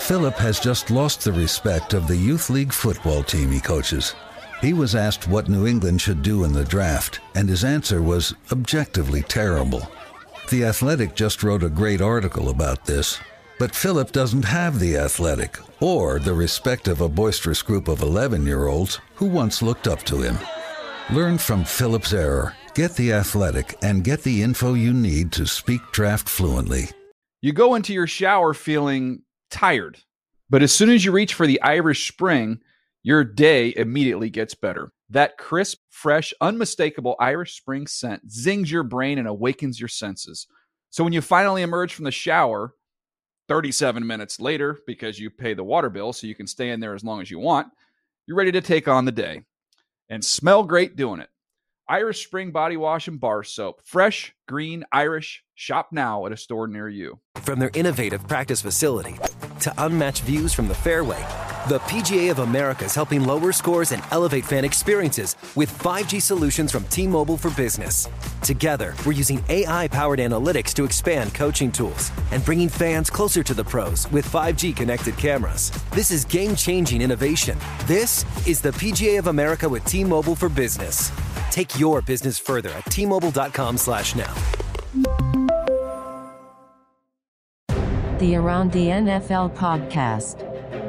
Philip has just lost the respect of the youth league football team he coaches. He was asked what New England should do in the draft, and his answer was objectively terrible. The Athletic just wrote a great article about this, but Philip doesn't have the Athletic or the respect of a boisterous group of 11-year-olds who once looked up to him. Learn from Philip's error, get the Athletic, and get the info you need to speak draft fluently. You go into your shower feeling tired, but as soon as you reach for the Irish Spring, your day immediately gets better. That crisp, fresh, unmistakable Irish Spring scent zings your brain and awakens your senses. So when you finally emerge from the shower 37 minutes later, because you pay the water bill so you can stay in there as long as you want, you're ready to take on the day and smell great doing it. Irish Spring Body Wash and Bar Soap. Fresh, green, Irish. Shop now at a store near you. From their innovative practice facility to unmatched views from the fairway, the PGA of America is helping lower scores and elevate fan experiences with 5G solutions from T-Mobile for Business. Together, we're using AI-powered analytics to expand coaching tools and bringing fans closer to the pros with 5G connected cameras. This is game-changing innovation. This is the PGA of America with T-Mobile for Business. Take your business further at T-Mobile.com/now. The Around the NFL podcast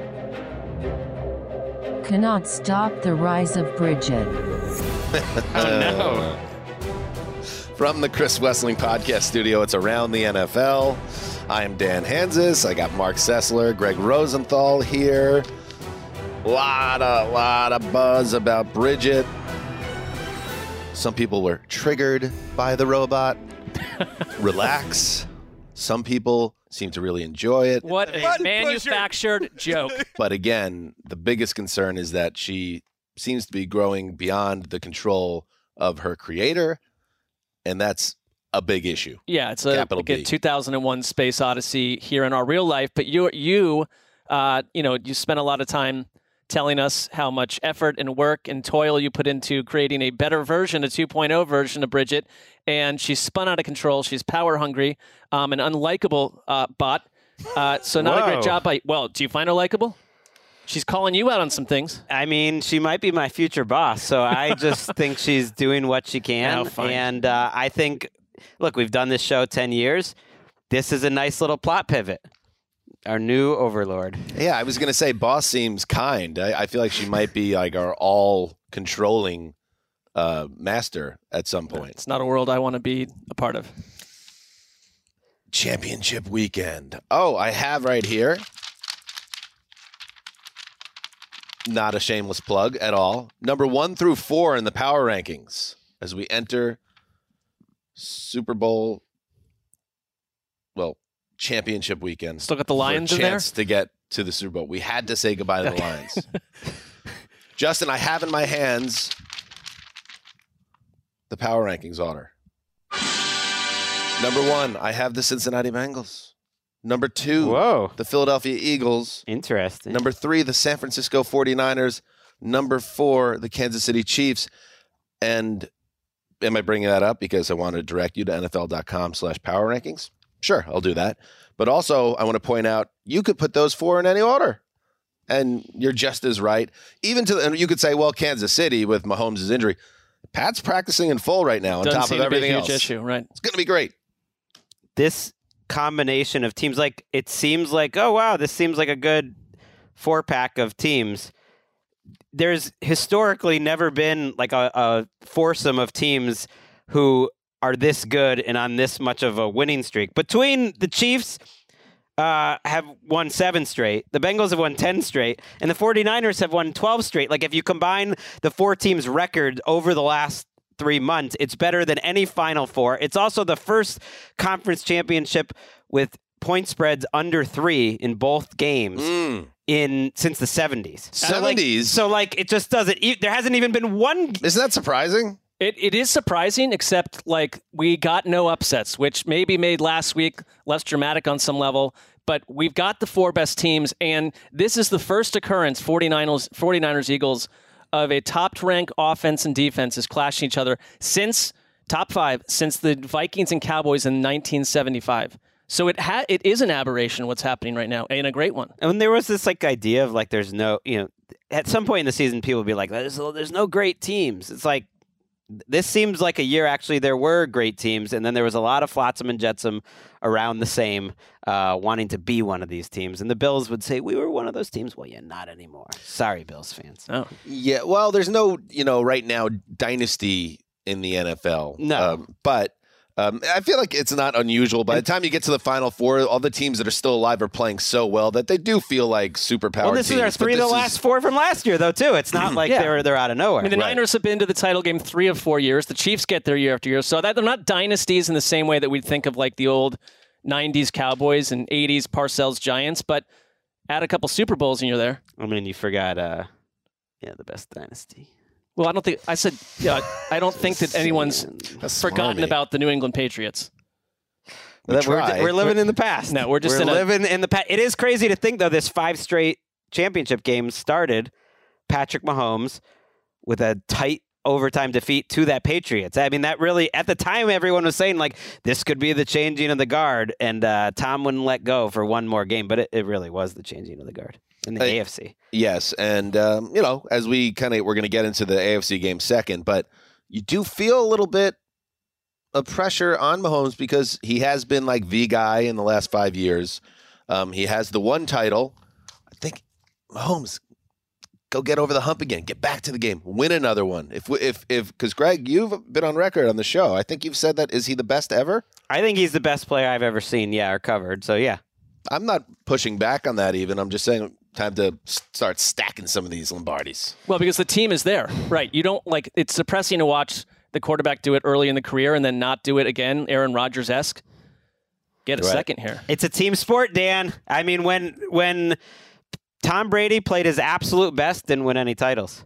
cannot stop the rise of Bridget. Oh, no. From the Chris Wessling podcast studio, it's Around the NFL. I am Dan Hansis. I got Mark Sessler, Greg Rosenthal here. Lot of buzz about Bridget. Some people were triggered by the robot. Relax. Some people seem to really enjoy it. What a manufactured joke. But again, the biggest concern is that she seems to be growing beyond the control of her creator, and that's a big issue. Yeah, it's like a 2001 Space Odyssey here in our real life. But you spent a lot of time telling us how much effort and work and toil you put into creating a better version, a 2.0 version of Bridget, and she's spun out of control. She's power hungry, an unlikable bot. So not a great job do you find her likable? She's calling you out on some things. I mean, she might be my future boss, so I just think she's doing what she can. And I think, look, we've done this show 10 years. This is a nice little plot pivot. Our new overlord. Yeah, I was going to say boss seems kind. I feel like she might be like our all-controlling master at some point. It's not a world I want to be a part of. Championship weekend. Oh, I have right here. Not a shameless plug at all. Number 1 through 4 in the power rankings as we enter Super Bowl. Championship weekend. Still got the Lions in there? Chance to get to the Super Bowl. We had to say goodbye to the Lions. Justin, I have in my hands the power rankings order. Number 1, I have the Cincinnati Bengals. Number 2, the Philadelphia Eagles. Interesting. Number 3, the San Francisco 49ers. Number 4, the Kansas City Chiefs. And am I bringing that up because I want to direct you to NFL.com/power rankings? Sure, I'll do that. But also, I want to point out, you could put those 4 in any order, and you're just as right. And you could say, well, Kansas City with Mahomes' injury. Pat's practicing in full right now on top of everything else. Huge issue, right? It's going to be great. This combination of teams, it seems like, oh, wow, this seems like a good 4-pack of teams. There's historically never been like a foursome of teams who are this good and on this much of a winning streak. Between the Chiefs have won 7 straight, the Bengals have won 10 straight, and the 49ers have won 12 straight. Like, if you combine the 4 teams' record over the last 3 months, it's better than any Final Four. It's also the first conference championship with point spreads under 3 in both games since the 70s. 70s? It just doesn't. There hasn't even been one. Isn't that surprising? It is surprising, except we got no upsets, which maybe made last week less dramatic on some level. But we've got the 4 best teams, and this is the first occurrence, 49ers, Eagles, of a top-ranked offense and defenses clashing each other since top 5, since the Vikings and Cowboys in 1975. So it is an aberration what's happening right now, and a great one. And there was this like idea of like there's no, at some point in the season people would be like there's no great teams. It's like this seems like a year actually there were great teams, and then there was a lot of flotsam and jetsam around the same wanting to be one of these teams, and the Bills would say we were one of those teams. Well, yeah, not anymore. Sorry, Bills fans. Oh. Yeah, well, there's no right now dynasty in the NFL. No, but I feel like it's not unusual. By the time you get to the Final Four, all the teams that are still alive are playing so well that they do feel like superpowered well, this teams. is our three of the last four from last year, though, too. It's not like they're out of nowhere. I mean, the Niners have been to the title game 3 of 4 years. The Chiefs get there year after year. So they're not dynasties in the same way that we'd think of like the old 90s Cowboys and 80s Parcells Giants, but add a couple Super Bowls and you're there. I mean, you forgot, the best dynasty. Well, I don't think I don't think that anyone's forgotten about the New England Patriots. We're living in the past. No, we're living in the past. It is crazy to think, though, this 5 straight championship games started Patrick Mahomes with a tight overtime defeat to that Patriots. I mean, that really, at the time, everyone was saying, like, this could be the changing of the guard, and Tom wouldn't let go for one more game, but it really was the changing of the guard in the AFC. Yes, and, as we're going to get into the AFC game second, but you do feel a little bit of pressure on Mahomes because he has been like the guy in the last 5 years. He has the one title. I think Mahomes, go get over the hump again. Get back to the game. Win another one. Because Greg, you've been on record on the show. I think you've said that. Is he the best ever? I think he's the best player I've ever seen. Yeah, or covered. So yeah, I'm not pushing back on that. Even I'm just saying time to start stacking some of these Lombardis. Well, because the team is there, right? You don't like. It's depressing to watch the quarterback do it early in the career and then not do it again, Aaron Rodgers-esque. Get a second here. It's a team sport, Dan. I mean, when Tom Brady played his absolute best, didn't win any titles.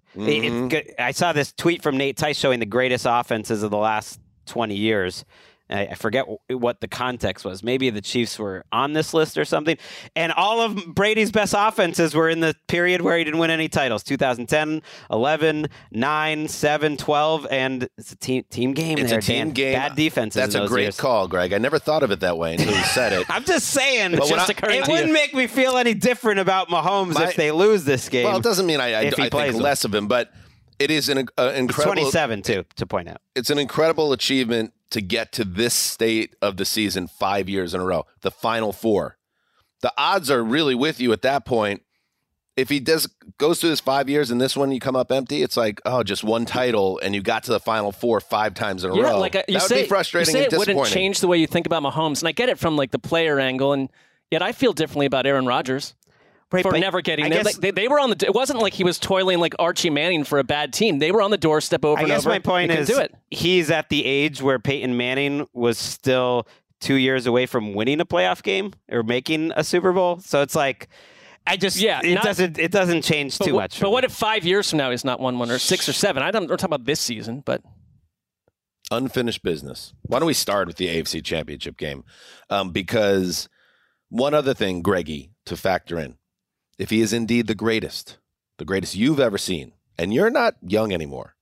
I saw this tweet from Nate Tice showing the greatest offenses of the last 20 years. I forget what the context was. Maybe the Chiefs were on this list or something. And all of Brady's best offenses were in the period where he didn't win any titles. 2010, 11, 9, 7, 12. And it's a team game. It's a team game. Bad defenses. That's a great call, Greg. I never thought of it that way until you said it. I'm just saying. It wouldn't make me feel any different about Mahomes if they lose this game. Well, it doesn't mean I think less of him, but it is an incredible. It's 27, too, to point out. It's an incredible achievement to get to this state of the season 5 years in a row, the Final Four. The odds are really with you at that point. If he goes through this 5 years and this one you come up empty, it's like, just one title and you got to the Final Four 5 times in a row. Like that would be frustrating and disappointing. It wouldn't change the way you think about Mahomes, and I get it from like the player angle, and yet I feel differently about Aaron Rodgers. Right, for never getting there. They were on the. It wasn't like he was toiling like Archie Manning for a bad team. They were on the doorstep over and over. I guess my point is he's at the age where Peyton Manning was still 2 years away from winning a playoff game or making a Super Bowl. So it's like, it doesn't change too much. But what if 5 years from now he's not won one or 6 or 7? We're talking about this season, but unfinished business. Why don't we start with the AFC Championship game? Because one other thing, Greggy, to factor in. If he is indeed the greatest you've ever seen, and you're not young anymore.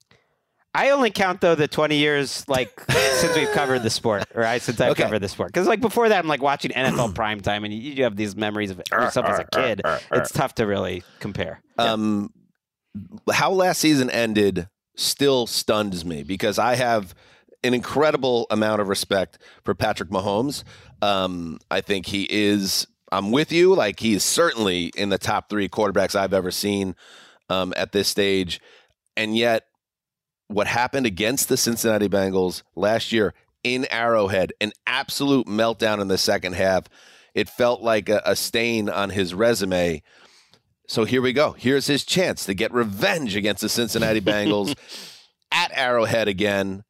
I only count, though, the 20 years, since we've covered the sport, or since I've covered the sport. Because, before that, I'm, watching NFL primetime, and you have these memories of yourself as a kid. It's tough to really compare. How last season ended still stuns me, because I have an incredible amount of respect for Patrick Mahomes. I think he is... I'm with you. He is certainly in the top 3 quarterbacks I've ever seen at this stage. And yet, what happened against the Cincinnati Bengals last year in Arrowhead, an absolute meltdown in the second half. It felt like a stain on his resume. So here we go. Here's his chance to get revenge against the Cincinnati Bengals at Arrowhead again.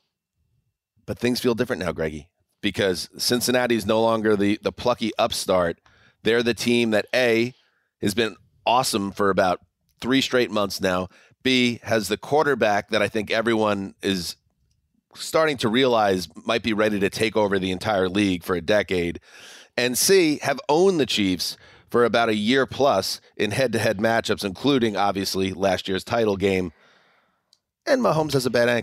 But things feel different now, Greggy. Because Cincinnati is no longer the plucky upstart. They're the team that, A, has been awesome for about 3 straight months now. B, has the quarterback that I think everyone is starting to realize might be ready to take over the entire league for a decade. And C, have owned the Chiefs for about a year plus in head-to-head matchups, including, obviously, last year's title game. And Mahomes has a bad ankle.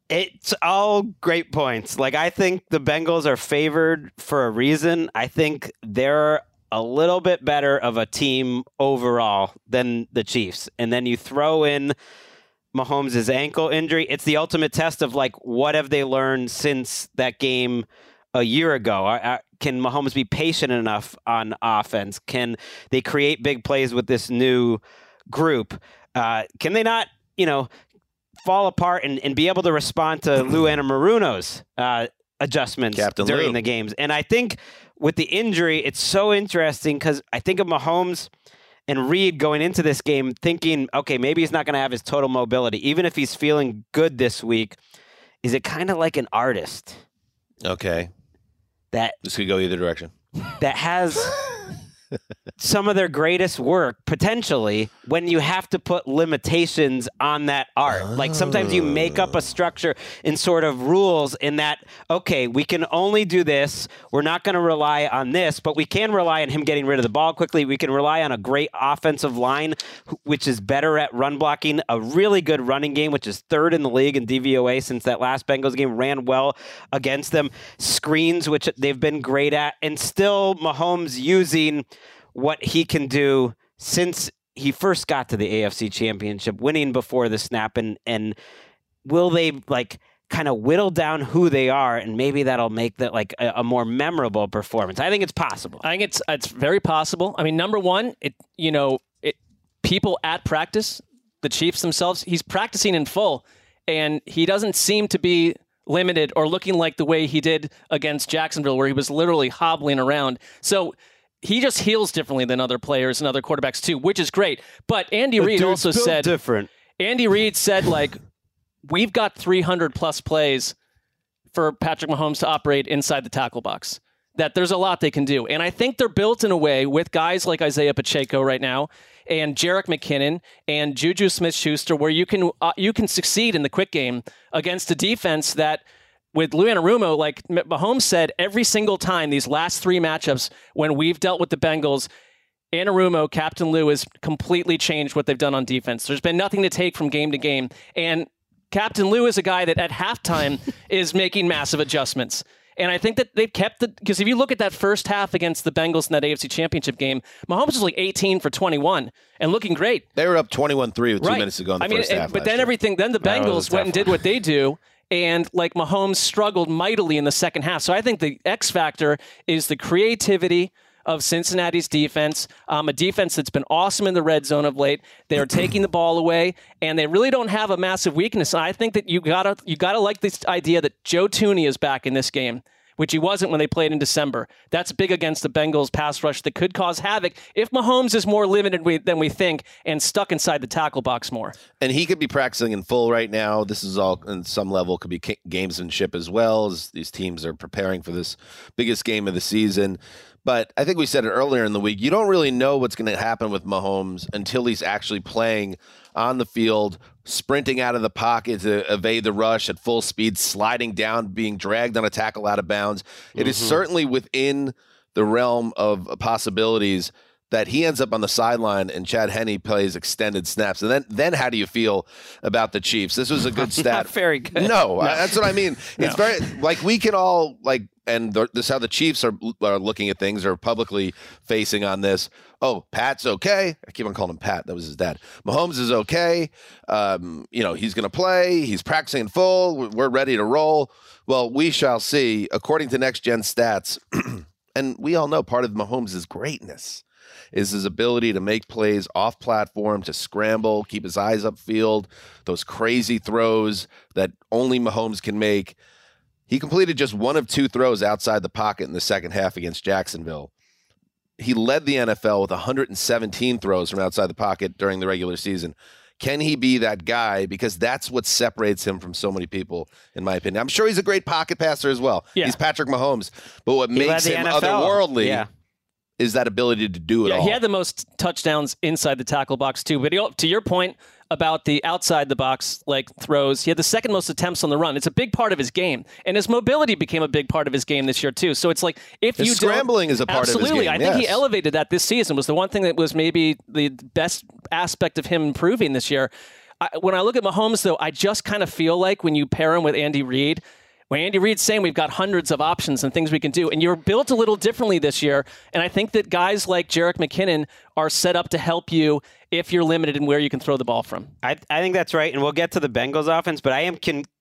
It's all great points. Like, I think the Bengals are favored for a reason. I think they're a little bit better of a team overall than the Chiefs. And then you throw in Mahomes' ankle injury. It's the ultimate test of, like, what have they learned since that game a year ago? Can Mahomes be patient enough on offense? Can they create big plays with this new group? Can they not, fall apart and be able to respond to Lou Anamoruno's adjustments during the games? And I think with the injury, it's so interesting because I think of Mahomes and Reed going into this game thinking, okay, maybe he's not going to have his total mobility. Even if he's feeling good this week, is it kind of like an artist? Okay. This could go either direction. That has some of their greatest work, potentially, when you have to put limitations on that art. Like, sometimes you make up a structure and sort of rules in that, okay, we can only do this. We're not going to rely on this, but we can rely on him getting rid of the ball quickly. We can rely on a great offensive line, which is better at run blocking, a really good running game, which is third in the league in DVOA since that last Bengals game, ran well against them. Screens, which they've been great at, and still Mahomes using what he can do since he first got to the AFC Championship, winning before the snap, and will they kind of whittle down who they are, and maybe that'll make that like a more memorable performance? I think it's possible. I think it's very possible. I mean, number one, people at practice, the Chiefs themselves, he's practicing in full, and he doesn't seem to be limited or looking like the way he did against Jacksonville, where he was literally hobbling around. So he just heals differently than other players and other quarterbacks too, which is great. But Andy Reid also said different. Andy Reid said, like, we've got 300 plus plays for Patrick Mahomes to operate inside the tackle box, that there's a lot they can do. And I think they're built in a way with guys like Isaiah Pacheco right now and Jerick McKinnon and Juju Smith-Schuster, where you can succeed in the quick game against a defense that, with Lou Anarumo, like Mahomes said, every single time these last three matchups when we've dealt with the Bengals, Anarumo, Captain Lou, has completely changed what they've done on defense. There's been nothing to take from game to game. And Captain Lou is a guy that at halftime is making massive adjustments. And I think that they've kept it, because if you look at that first half against the Bengals in that AFC Championship game, Mahomes was like 18 for 21 and looking great. They were up 21-3 with 2 minutes to go in the first half. But then the Bengals went and did what they do. And like Mahomes struggled mightily in the second half. So I think the X factor is the creativity of Cincinnati's defense, a defense that's been awesome in the red zone of late. They are taking the ball away, and they really don't have a massive weakness. And I think that you gotta like this idea that Joe Thuney is back in this game, which he wasn't when they played in December. That's big against the Bengals pass rush that could cause havoc if Mahomes is more limited than we think and stuck inside the tackle box more. And he could be practicing in full right now. This is all, on some level, could be gamesmanship as well, as these teams are preparing for this biggest game of the season. But I think we said it earlier in the week, you don't really know what's going to happen with Mahomes until he's actually playing on the field, sprinting out of the pocket to evade the rush at full speed, sliding down, being dragged on a tackle out of bounds. It is certainly within the realm of possibilities that he ends up on the sideline and Chad Henne plays extended snaps. And then how do you feel about the Chiefs? This was a good stat. Not very good. No, that's what I mean. It's very, like, we can all, like, and this is how the Chiefs are looking at things, or publicly facing on this. Oh, Pat's okay. I keep on calling him Pat. That was his dad. Mahomes is okay. He's going to play. He's practicing in full. We're ready to roll. Well, we shall see. According to Next Gen Stats, and we all know part of Mahomes' greatness is his ability to make plays off platform, to scramble, keep his eyes upfield, those crazy throws that only Mahomes can make. He completed just one of two throws outside the pocket in the second half against Jacksonville. He led the NFL with 117 throws from outside the pocket during the regular season. Can he be that guy? Because that's what separates him from so many people, in my opinion. I'm sure he's a great pocket passer as well. Yeah. He's Patrick Mahomes. But what makes him otherworldly is that ability to do it all. He had the most touchdowns inside the tackle box, too. But to your point about the outside the box throws, he had the second most attempts on the run. It's a big part of his game. And his mobility became a big part of his game this year, too. So it's like, if his scrambling is a part of his game. Absolutely. I think he elevated that this season. Was the one thing that was maybe the best aspect of him improving this year. when I look at Mahomes, though, I just kind of feel like when you pair him with Andy Reid, when Andy Reid's saying we've got hundreds of options and things we can do, and you're built a little differently this year, and I think that guys like Jerick McKinnon are set up to help you if you're limited in where you can throw the ball from. I think that's right, and we'll get to the Bengals offense, but I am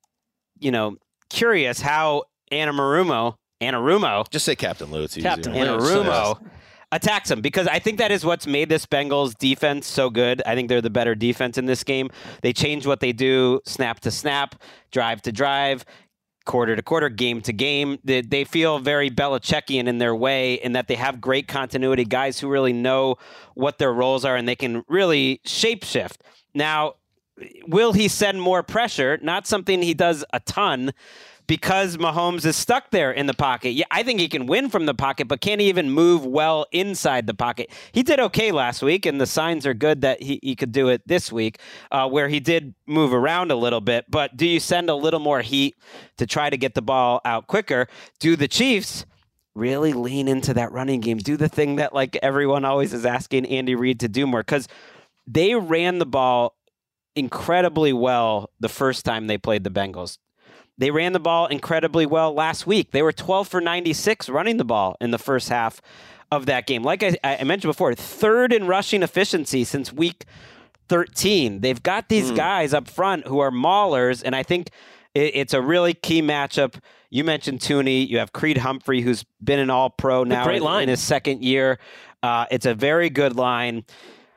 curious how Anarumo, just say Captain Lou. It's Captain easier. Lou. Anarumo attacks him, because I think that is what's made this Bengals defense so good. I think they're the better defense in this game. They change what they do, snap to snap, drive to drive, quarter to quarter, game to game. They feel very Belichickian in their way, in that they have great continuity, guys who really know what their roles are, and they can really shapeshift. Now, will he send more pressure? Not something he does a ton, because Mahomes is stuck there in the pocket. Yeah, I think he can win from the pocket, but can't he even move well inside the pocket? He did okay last week, and the signs are good that he could do it this week, where he did move around a little bit. But do you send a little more heat to try to get the ball out quicker? Do the Chiefs really lean into that running game? Do the thing that like everyone always is asking Andy Reid to do more? Because they ran the ball incredibly well the first time they played the Bengals. They ran the ball incredibly well last week. They were 12 for 96 running the ball in the first half of that game. Like I mentioned before, third in rushing efficiency since week 13. They've got these guys up front who are maulers, and I think it's a really key matchup. You mentioned Tooney. You have Creed Humphrey, who's been an all-pro now in his second year. It's a very good line.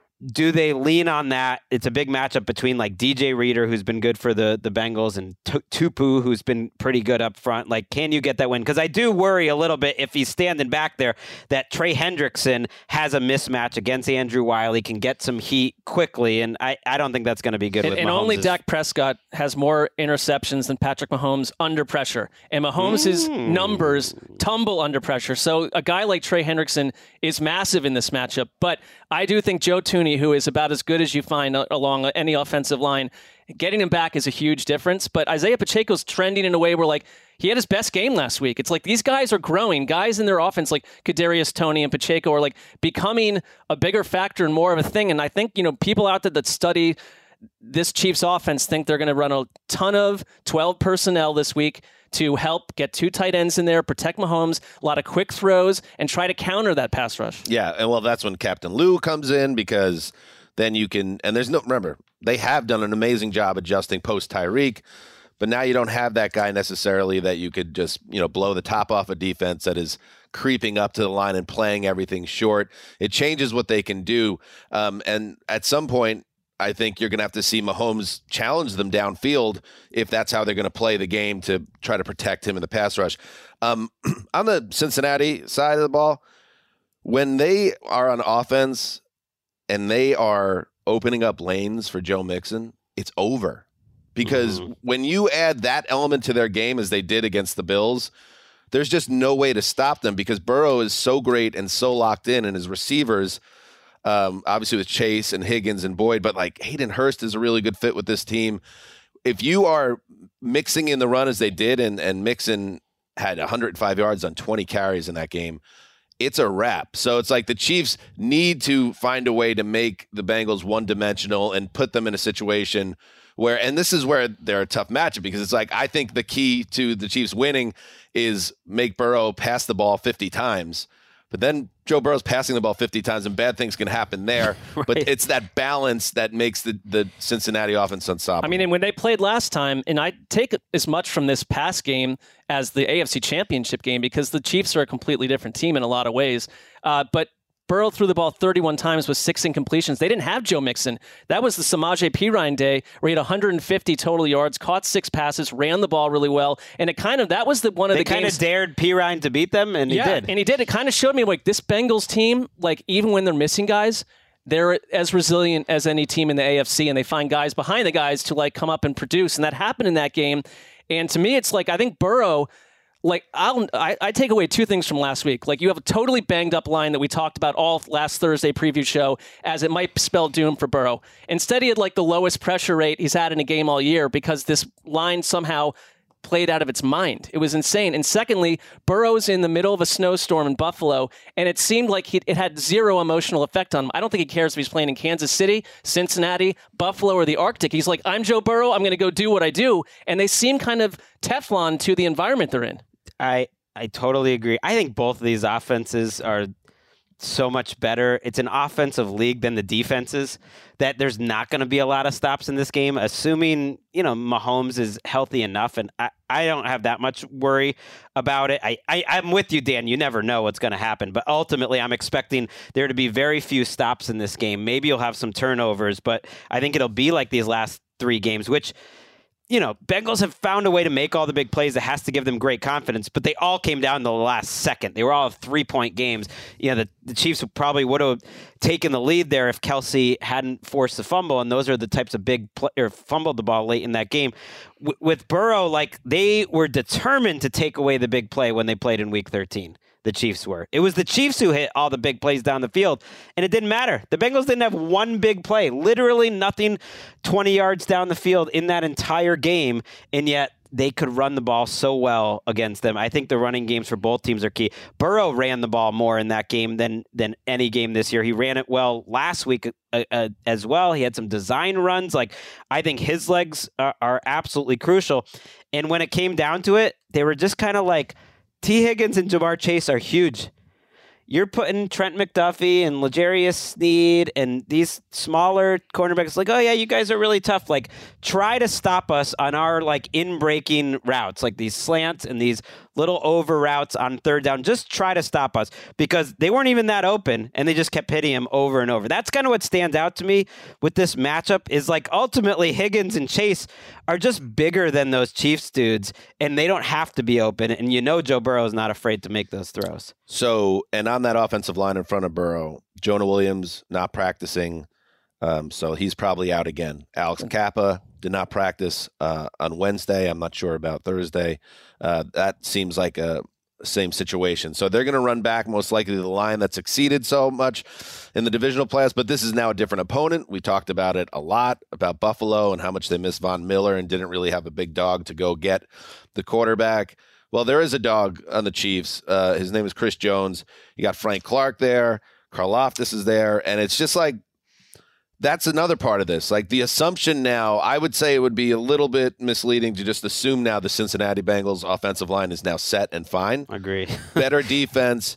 Do they lean on that? It's a big matchup between like DJ Reader, who's been good for the Bengals, and Tupu, who's been pretty good up front. Like, can you get that win? Because I do worry a little bit if he's standing back there that Trey Hendrickson has a mismatch against Andrew Wiley, can get some heat quickly, and I don't think that's going to be good with Mahomes. And only Dak Prescott has more interceptions than Patrick Mahomes under pressure. And Mahomes' numbers tumble under pressure. So a guy like Trey Hendrickson is massive in this matchup. But I do think Joe Tooney, who is about as good as you find along any offensive line, getting him back is a huge difference. But Isaiah Pacheco's trending in a way where, like, he had his best game last week. It's like these guys are growing. Guys in their offense, like Kadarius Toney and Pacheco, are like becoming a bigger factor and more of a thing. And I think, people out there that study this Chiefs offense think they're going to run a ton of 12 personnel this week to help get two tight ends in there, protect Mahomes, a lot of quick throws, and try to counter that pass rush. Yeah, and well, that's when Captain Lou comes in, because then you can, and remember, they have done an amazing job adjusting post Tyreek, but now you don't have that guy necessarily that you could just, blow the top off a defense that is creeping up to the line and playing everything short. It changes what they can do. And at some point, I think you're going to have to see Mahomes challenge them downfield if that's how they're going to play the game to try to protect him in the pass rush. On the Cincinnati side of the ball, when they are on offense and they are opening up lanes for Joe Mixon, it's over. Because when you add that element to their game, as they did against the Bills, there's just no way to stop them, because Burrow is so great and so locked in, and his receivers, obviously with Chase and Higgins and Boyd, but like Hayden Hurst is a really good fit with this team. If you are mixing in the run as they did, and Mixon had 105 yards on 20 carries in that game, it's a wrap. So it's like the Chiefs need to find a way to make the Bengals one-dimensional and put them in a situation where, and this is where they're a tough matchup, because it's like, I think the key to the Chiefs winning is make Burrow pass the ball 50 times. But then Joe Burrow's passing the ball 50 times, and bad things can happen there. Right. But it's that balance that makes the Cincinnati offense unstoppable. I mean, and when they played last time, and I take as much from this past game as the AFC Championship game, because the Chiefs are a completely different team in a lot of ways. But Burrow threw the ball 31 times with 6 incompletions. They didn't have Joe Mixon. That was the Samaje Perine day, where he had 150 total yards, caught 6 passes, ran the ball really well, and that was one of the games. They kind of dared Perine to beat them, and he did. And he did. It kind of showed me, like, this Bengals team, like, even when they're missing guys, they're as resilient as any team in the AFC, and they find guys behind the guys to, like, come up and produce, and that happened in that game. And to me, it's like, I think Burrow, like, I take away 2 things from last week. Like, you have a totally banged up line that we talked about all last Thursday preview show, as it might spell doom for Burrow. Instead, he had like the lowest pressure rate he's had in a game all year, because this line somehow played out of its mind. It was insane. And secondly, Burrow's in the middle of a snowstorm in Buffalo, and it seemed like it had zero emotional effect on him. I don't think he cares if he's playing in Kansas City, Cincinnati, Buffalo, or the Arctic. He's like, I'm Joe Burrow. I'm going to go do what I do. And they seem kind of Teflon to the environment they're in. I totally agree. I think both of these offenses are so much better. It's an offensive league than the defenses, that there's not going to be a lot of stops in this game, assuming, Mahomes is healthy enough. And I don't have that much worry about it. I'm with you, Dan. You never know what's going to happen. But ultimately, I'm expecting there to be very few stops in this game. Maybe you'll have some turnovers, but I think it'll be like these last 3 games, which Bengals have found a way to make all the big plays that has to give them great confidence, but they all came down to the last second. They were all 3-point games. The Chiefs probably would have taken the lead there if Kelsey hadn't forced the fumble, and those are the types of or fumbled the ball late in that game. With Burrow, they were determined to take away the big play when they played in Week 13. The Chiefs were. It was the Chiefs who hit all the big plays down the field, and it didn't matter. The Bengals didn't have one big play, literally nothing 20 yards down the field in that entire game, and yet they could run the ball so well against them. I think the running games for both teams are key. Burrow ran the ball more in that game than any game this year. He ran it well last week as well. He had some design runs. I think his legs are absolutely crucial, and when it came down to it, they were just kind of like, T. Higgins and Jamar Chase are huge. You're putting Trent McDuffie and L'Jarius Sneed and these smaller cornerbacks oh, yeah, you guys are really tough. Try to stop us on our, in-breaking routes, these slants and these little over routes on third down. Just try to stop us, because they weren't even that open, and they just kept hitting him over and over. That's kind of what stands out to me with this matchup is, ultimately Higgins and Chase are just bigger than those Chiefs dudes, and they don't have to be open. And Joe Burrow is not afraid to make those throws. So, and on that offensive line in front of Burrow, Jonah Williams not practicing, so he's probably out again. Alex Kappa did not practice on Wednesday. I'm not sure about Thursday. That seems like a same situation. So they're going to run back most likely the line that's exceeded so much in the divisional playoffs, but this is now a different opponent. We talked about it a lot, about Buffalo and how much they missed Von Miller and didn't really have a big dog to go get the quarterback. Well, there is a dog on the Chiefs. His name is Chris Jones. You got Frank Clark there. Karlaftis is there. And it's just that's another part of this. The assumption now, I would say it would be a little bit misleading to just assume now the Cincinnati Bengals offensive line is now set and fine. Agree. Better defense,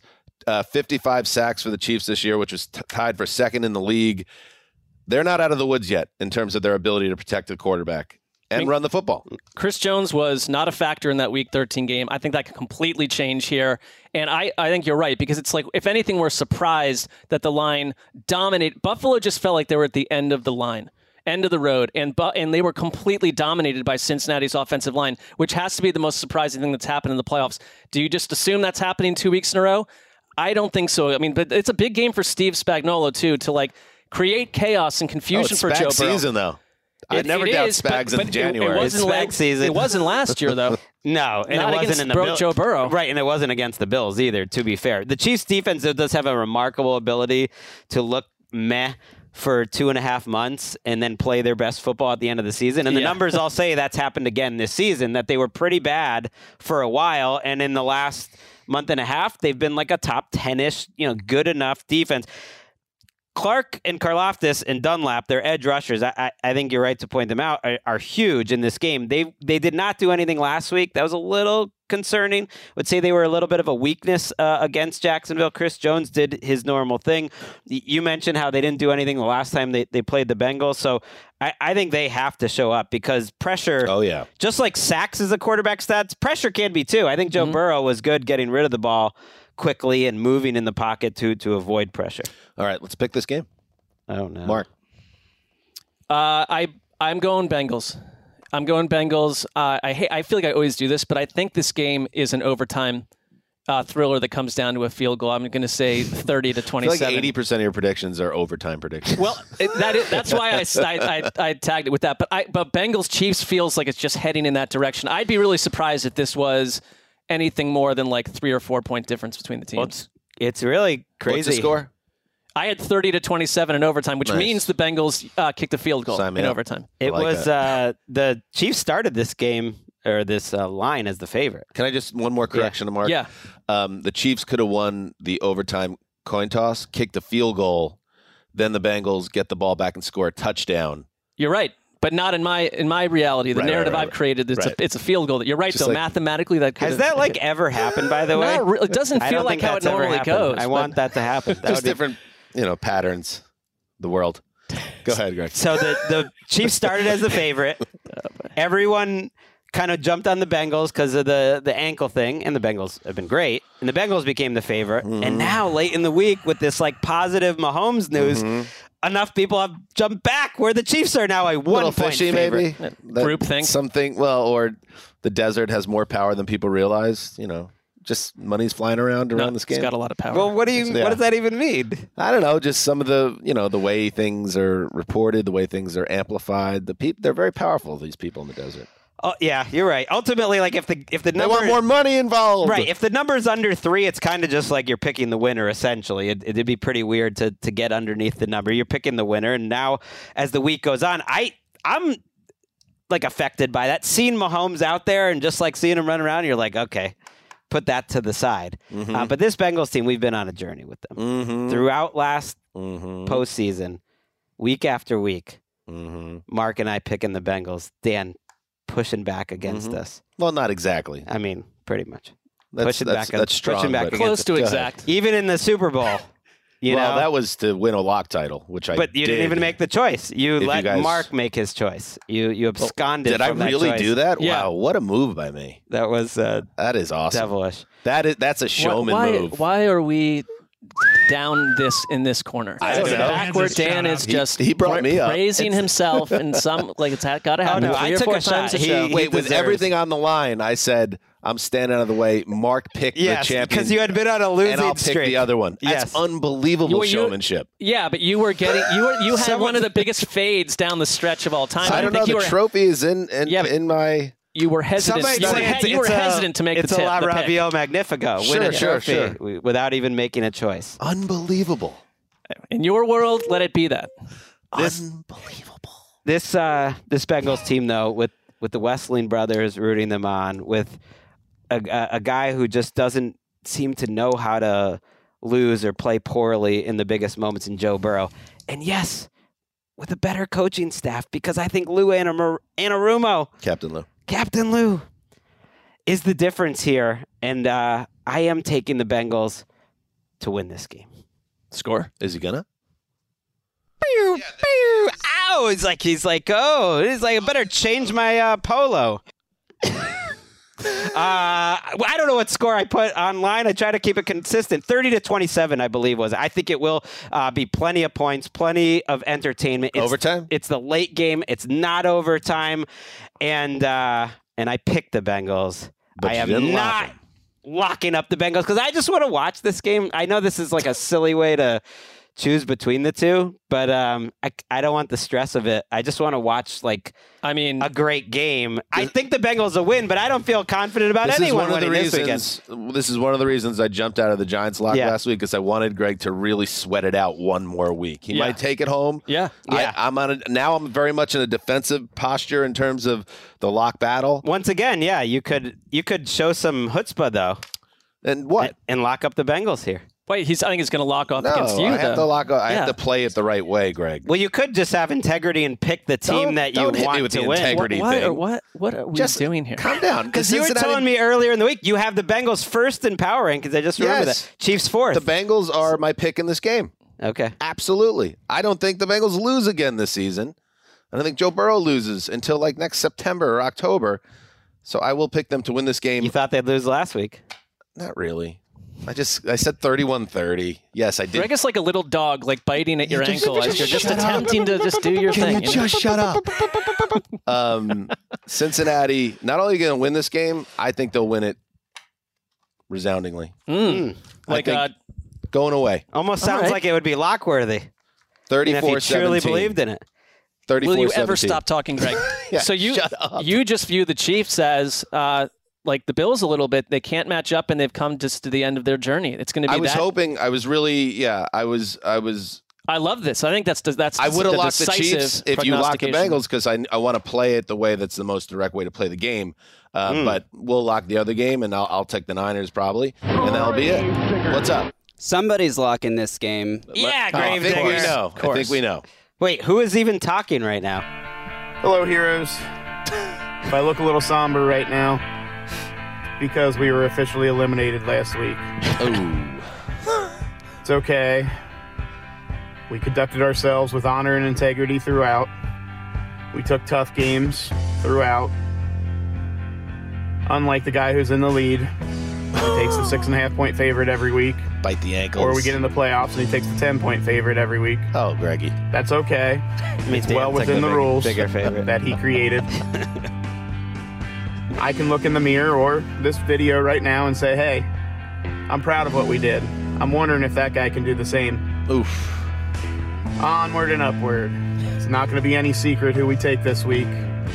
55 sacks for the Chiefs this year, which was tied for second in the league. They're not out of the woods yet in terms of their ability to protect the quarterback and run the football. Chris Jones was not a factor in that Week 13 game. I think that could completely change here. And I think you're right, because it's if anything, we're surprised that the line dominated. Buffalo just felt like they were at the end of the line, end of the road, and they were completely dominated by Cincinnati's offensive line, which has to be the most surprising thing that's happened in the playoffs. Do you just assume that's happening 2 weeks in a row? I don't think so. I mean, but it's a big game for Steve Spagnuolo, too, to create chaos and confusion for Joe Burrow. Season, though. I never doubt Spags in January. It wasn't last year, though. No, and not it wasn't in the Joe Burrow. Right, and it wasn't against the Bills either, to be fair. The Chiefs defense does have a remarkable ability to look meh for 2.5 months and then play their best football at the end of the season. And the numbers all say that's happened again this season, that they were pretty bad for a while, and in the last month and a half, they've been a top 10-ish, good enough defense. Clark and Karlaftis and Dunlap, their edge rushers, I think you're right to point them out, are huge in this game. They did not do anything last week. That was a little concerning. I would say they were a little bit of a weakness against Jacksonville. Chris Jones did his normal thing. You mentioned how they didn't do anything the last time they played the Bengals. So I think they have to show up, because pressure, just like sacks is a quarterback stats, pressure can be too. I think Joe Burrow was good getting rid of the ball quickly and moving in the pocket to avoid pressure. All right, let's pick this game. I don't know. Mark. I'm going Bengals. I feel like I always do this, but I think this game is an overtime thriller that comes down to a field goal. I'm going to say 30 to 27. I feel like 80% of your predictions are overtime predictions. Well, that's why I tagged it with that. But Bengals Chiefs feels like it's just heading in that direction. I'd be really surprised if this was anything more than 3 or 4 point difference between the teams. Well, it's really crazy. What's the score? I had 30 to 27 in overtime, which means the Bengals kicked a field goal in overtime. It was the Chiefs started this game or this line as the favorite. Can I just one more correction to Mark? Yeah. The Chiefs could have won the overtime coin toss, kicked a field goal, then the Bengals get the ball back and score a touchdown. You're right. But not in my reality. The narrative I've created, it's a field goal. You're right, though. Mathematically, that has that ever happened? By the way, it doesn't feel like how it normally goes. I want that to happen. Just different, patterns. The world. Go ahead, Greg. So the Chiefs started as the favorite. Everyone kind of jumped on the Bengals because of the ankle thing, and the Bengals have been great. And the Bengals became the favorite. Mm-hmm. And now, late in the week, with this positive Mahomes news. Mm-hmm. Enough people have jumped back where the Chiefs are now a 1 point favorite. Maybe group thing, something. Well, or the desert has more power than people realize. Just money's flying around this game. It's got a lot of power. Well, what does that even mean? I don't know. Just some of the the way things are reported, the way things are amplified. They're very powerful. These people in the desert. Oh yeah, you're right. Ultimately, if the number, they want more money involved, right? If the number's under 3, it's kind of just like you're picking the winner. Essentially, it'd be pretty weird to get underneath the number. You're picking the winner, and now as the week goes on, I'm affected by that. Seeing Mahomes out there and just seeing him run around, you're like, okay, put that to the side. Mm-hmm. But this Bengals team, we've been on a journey with them throughout last postseason, week after week. Mm-hmm. Mark and I picking the Bengals. Dan pushing back against us. Well, not exactly. I mean, pretty much. That's strong. Pushing back close to exact. Even in the Super Bowl. Well, that was to win a lock title, which I did. But you didn't even make the choice. You let Mark make his choice. You absconded from that choice. Did I really do that? Yeah. Wow, what a move by me. That was that is awesome. Devilish. That's a showman move. Why are we down in this corner? I don't know. Back where Dan is just he brought me up. praising himself and some it's got to happen. Oh, no, I took a shot. With everything on the line, I said I'm standing out of the way. Mark picked the champion because you had been on a losing and I'll streak. pick the other one. That's unbelievable showmanship. Yeah, but you were getting you had one of the biggest fades down the stretch of all time. I don't know. The trophy is in my. You were hesitant. You were hesitant to make the tip. It's a La Ravio Magnifico. Win a trophy without even making a choice. Unbelievable. In your world, let it be that. Unbelievable. This Bengals team, though, with the Wesseling brothers rooting them on, with a guy who just doesn't seem to know how to lose or play poorly in the biggest moments in Joe Burrow. And yes, with a better coaching staff, because I think Lou Anarumo, Captain Lou, is the difference here. And I am taking the Bengals to win this game. Score? Is he gonna? Pew, pew. Ow! He's like, I better change my polo. I don't know what score I put online. I try to keep it consistent. 30-27, I believe was. I think it will be plenty of points, plenty of entertainment. Overtime? It's the late game. It's not overtime, and I picked the Bengals. But I am not locking up the Bengals because I just want to watch this game. I know this is a silly way to choose between the two, but I don't want the stress of it. I just want to watch a great game. I think the Bengals will win, but I don't feel confident about anyone winning this weekend. This is one of the reasons I jumped out of the Giants lock last week because I wanted Greg to really sweat it out one more week. He might take it home. Yeah. I'm very much in a defensive posture in terms of the lock battle. Once again, you could show some chutzpah though. And what? And lock up the Bengals here. Wait, I think he's going to lock off against you. I have to play it the right way, Greg. Well, you could just have integrity and pick the team that you want to win. Integrity thing. What are we doing here? Calm down. Because you were telling me earlier in the week you have the Bengals first in power rankings. I just remember that. Chiefs fourth. The Bengals are my pick in this game. Okay. Absolutely. I don't think the Bengals lose again this season. I don't think Joe Burrow loses until next September or October. So I will pick them to win this game. You thought they'd lose last week? Not really. I said 31-30. Yes, I did. Greg is like a little dog, biting at your ankle as you're just attempting to just do your thing. Can you just shut up? Cincinnati, not only going to win this game, I think they'll win it resoundingly. Going away. Almost sounds like it would be lockworthy. 34-17. If you truly believed in it. 34-17. Will you ever stop talking, Greg? So shut up. You just view the Chiefs as the Bills a little bit. They can't match up, and they've come just to the end of their journey. It's going to be. I was I love this. I think that's I would have locked the Chiefs if you lock the prognostication. Bengals because I want to play it the way that's the most direct way to play the game. But we'll lock the other game, and I'll take the Niners probably, and that'll be it. What's up? Somebody's locking this game. Yeah, I think we Gravediggers. know. I think we know. Wait, who is even talking right now? Hello, heroes. If I look a little somber right now, because we were officially eliminated last week. Oh. It's okay. We conducted ourselves with honor and integrity throughout. We took tough games throughout. Unlike the guy who's in the lead, who takes the 6.5-point favorite every week. Bite the ankles. Or we get in the playoffs and he takes the 10-point favorite every week. Oh, Greggy. That's okay. It's well within the rules that he created. I can look in the mirror or this video right now and say, hey, I'm proud of what we did. I'm wondering if that guy can do the same. Oof. Onward and upward. It's not going to be any secret who we take this week.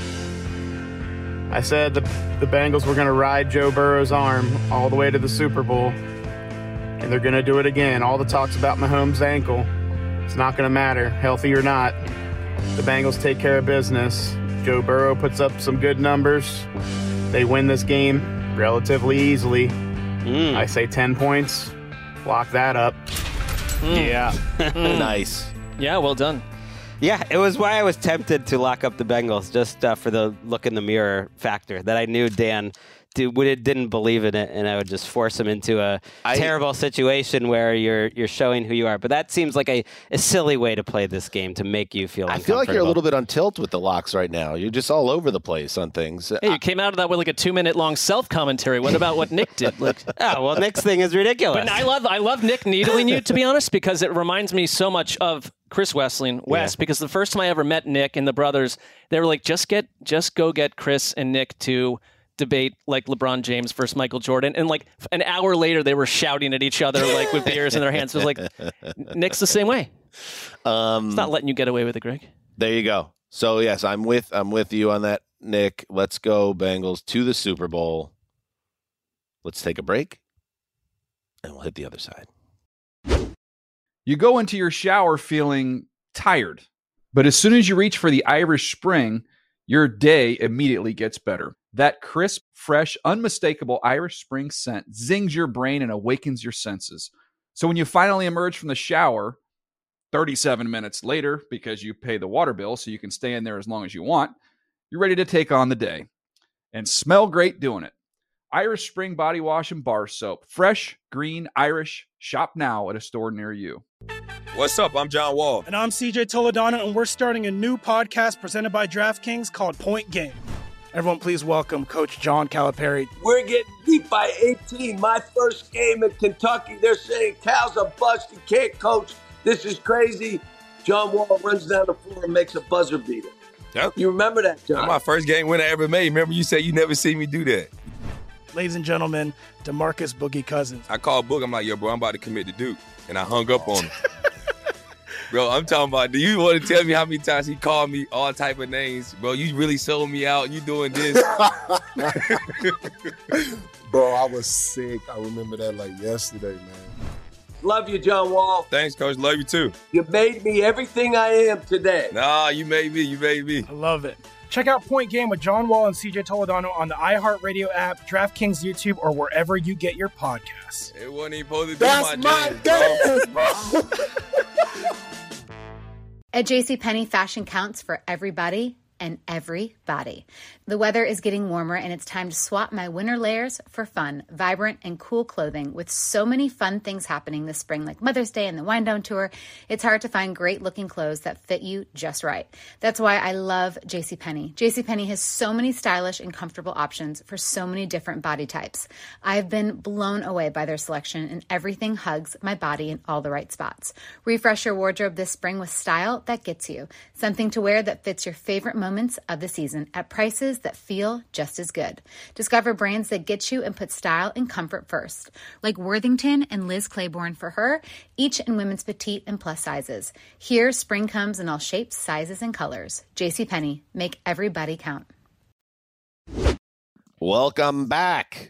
I said the Bengals were going to ride Joe Burrow's arm all the way to the Super Bowl, and they're going to do it again. All the talks about Mahomes' ankle, it's not going to matter, healthy or not. The Bengals take care of business. Joe Burrow puts up some good numbers. They win this game relatively easily. I say 10 points. Lock that up. Yeah. Nice. Yeah, well done. Yeah, it was why I was tempted to lock up the Bengals, just for the look in the mirror factor, that I knew Dan didn't believe in it, and I would just force him into a terrible situation where you're showing who you are. But that seems like a silly way to play this game to make you feel uncomfortable. I feel like you're a little bit on tilt with the locks right now. You're just all over the place on things. Hey, you came out of that with like a 2-minute long self-commentary. What about what Nick did? Like, oh, well, Nick's thing is ridiculous. But I love Nick needling you, to be honest, because it reminds me so much of Chris Wessling, because the first time I ever met Nick and the brothers, they were like, just go get Chris and Nick to debate like LeBron James versus Michael Jordan, and like an hour later they were shouting at each other like with beers in their hands. It was like, Nick's the same way. It's not letting you get away with it, Greg. There you go. So yes, I'm with you on that, Nick. Let's go Bengals to the Super Bowl. Let's take a break, and we'll hit the other side. You go into your shower feeling tired, but as soon as you reach for the Irish Spring, your day immediately gets better. That crisp, fresh, unmistakable Irish Spring scent zings your brain and awakens your senses. So when you finally emerge from the shower, 37 minutes later, because you pay the water bill so you can stay in there as long as you want, you're ready to take on the day. And smell great doing it. Irish Spring Body Wash and Bar Soap. Fresh, green, Irish. Shop now at a store near you. What's up? I'm John Wall. And I'm CJ Toledano, and we're starting a new podcast presented by DraftKings called Point Game. Everyone, please welcome Coach John Calipari. We're getting beat by 18. My first game in Kentucky, they're saying Cal's a bust. He can't coach. This is crazy. John Wall runs down the floor and makes a buzzer beater. Yep. You remember that, John? That's my first game win I ever made. Remember you said you never seen me do that. Ladies and gentlemen, DeMarcus Boogie Cousins. I called Boog. I'm like, yo, bro, I'm about to commit to Duke. And I hung up on him. Bro, I'm talking about, do you want to tell me how many times he called me all type of names? Bro, you really sold me out. You doing this. Bro, I was sick. I remember that like yesterday, man. Love you, John Wall. Thanks, Coach. Love you, too. You made me everything I am today. Nah, you made me. You made me. I love it. Check out Point Game with John Wall and CJ Toledano on the iHeartRadio app, DraftKings YouTube, or wherever you get your podcasts. It wasn't even supposed to be That's my game, bro. At JCPenney, fashion counts for everybody and everybody. The weather is getting warmer, and it's time to swap my winter layers for fun, vibrant, and cool clothing. With so many fun things happening this spring, like Mother's Day and the Wind Down Tour, it's hard to find great-looking clothes that fit you just right. That's why I love JCPenney. JCPenney has so many stylish and comfortable options for so many different body types. I've been blown away by their selection, and everything hugs my body in all the right spots. Refresh your wardrobe this spring with style that gets you. Something to wear that fits your favorite moments of the season at prices that feel just as good. Discover brands that get you and put style and comfort first, like Worthington and Liz Claiborne for her, each in women's petite and plus sizes. Here, spring comes in all shapes, sizes, and colors. JCPenney, make everybody count. Welcome back.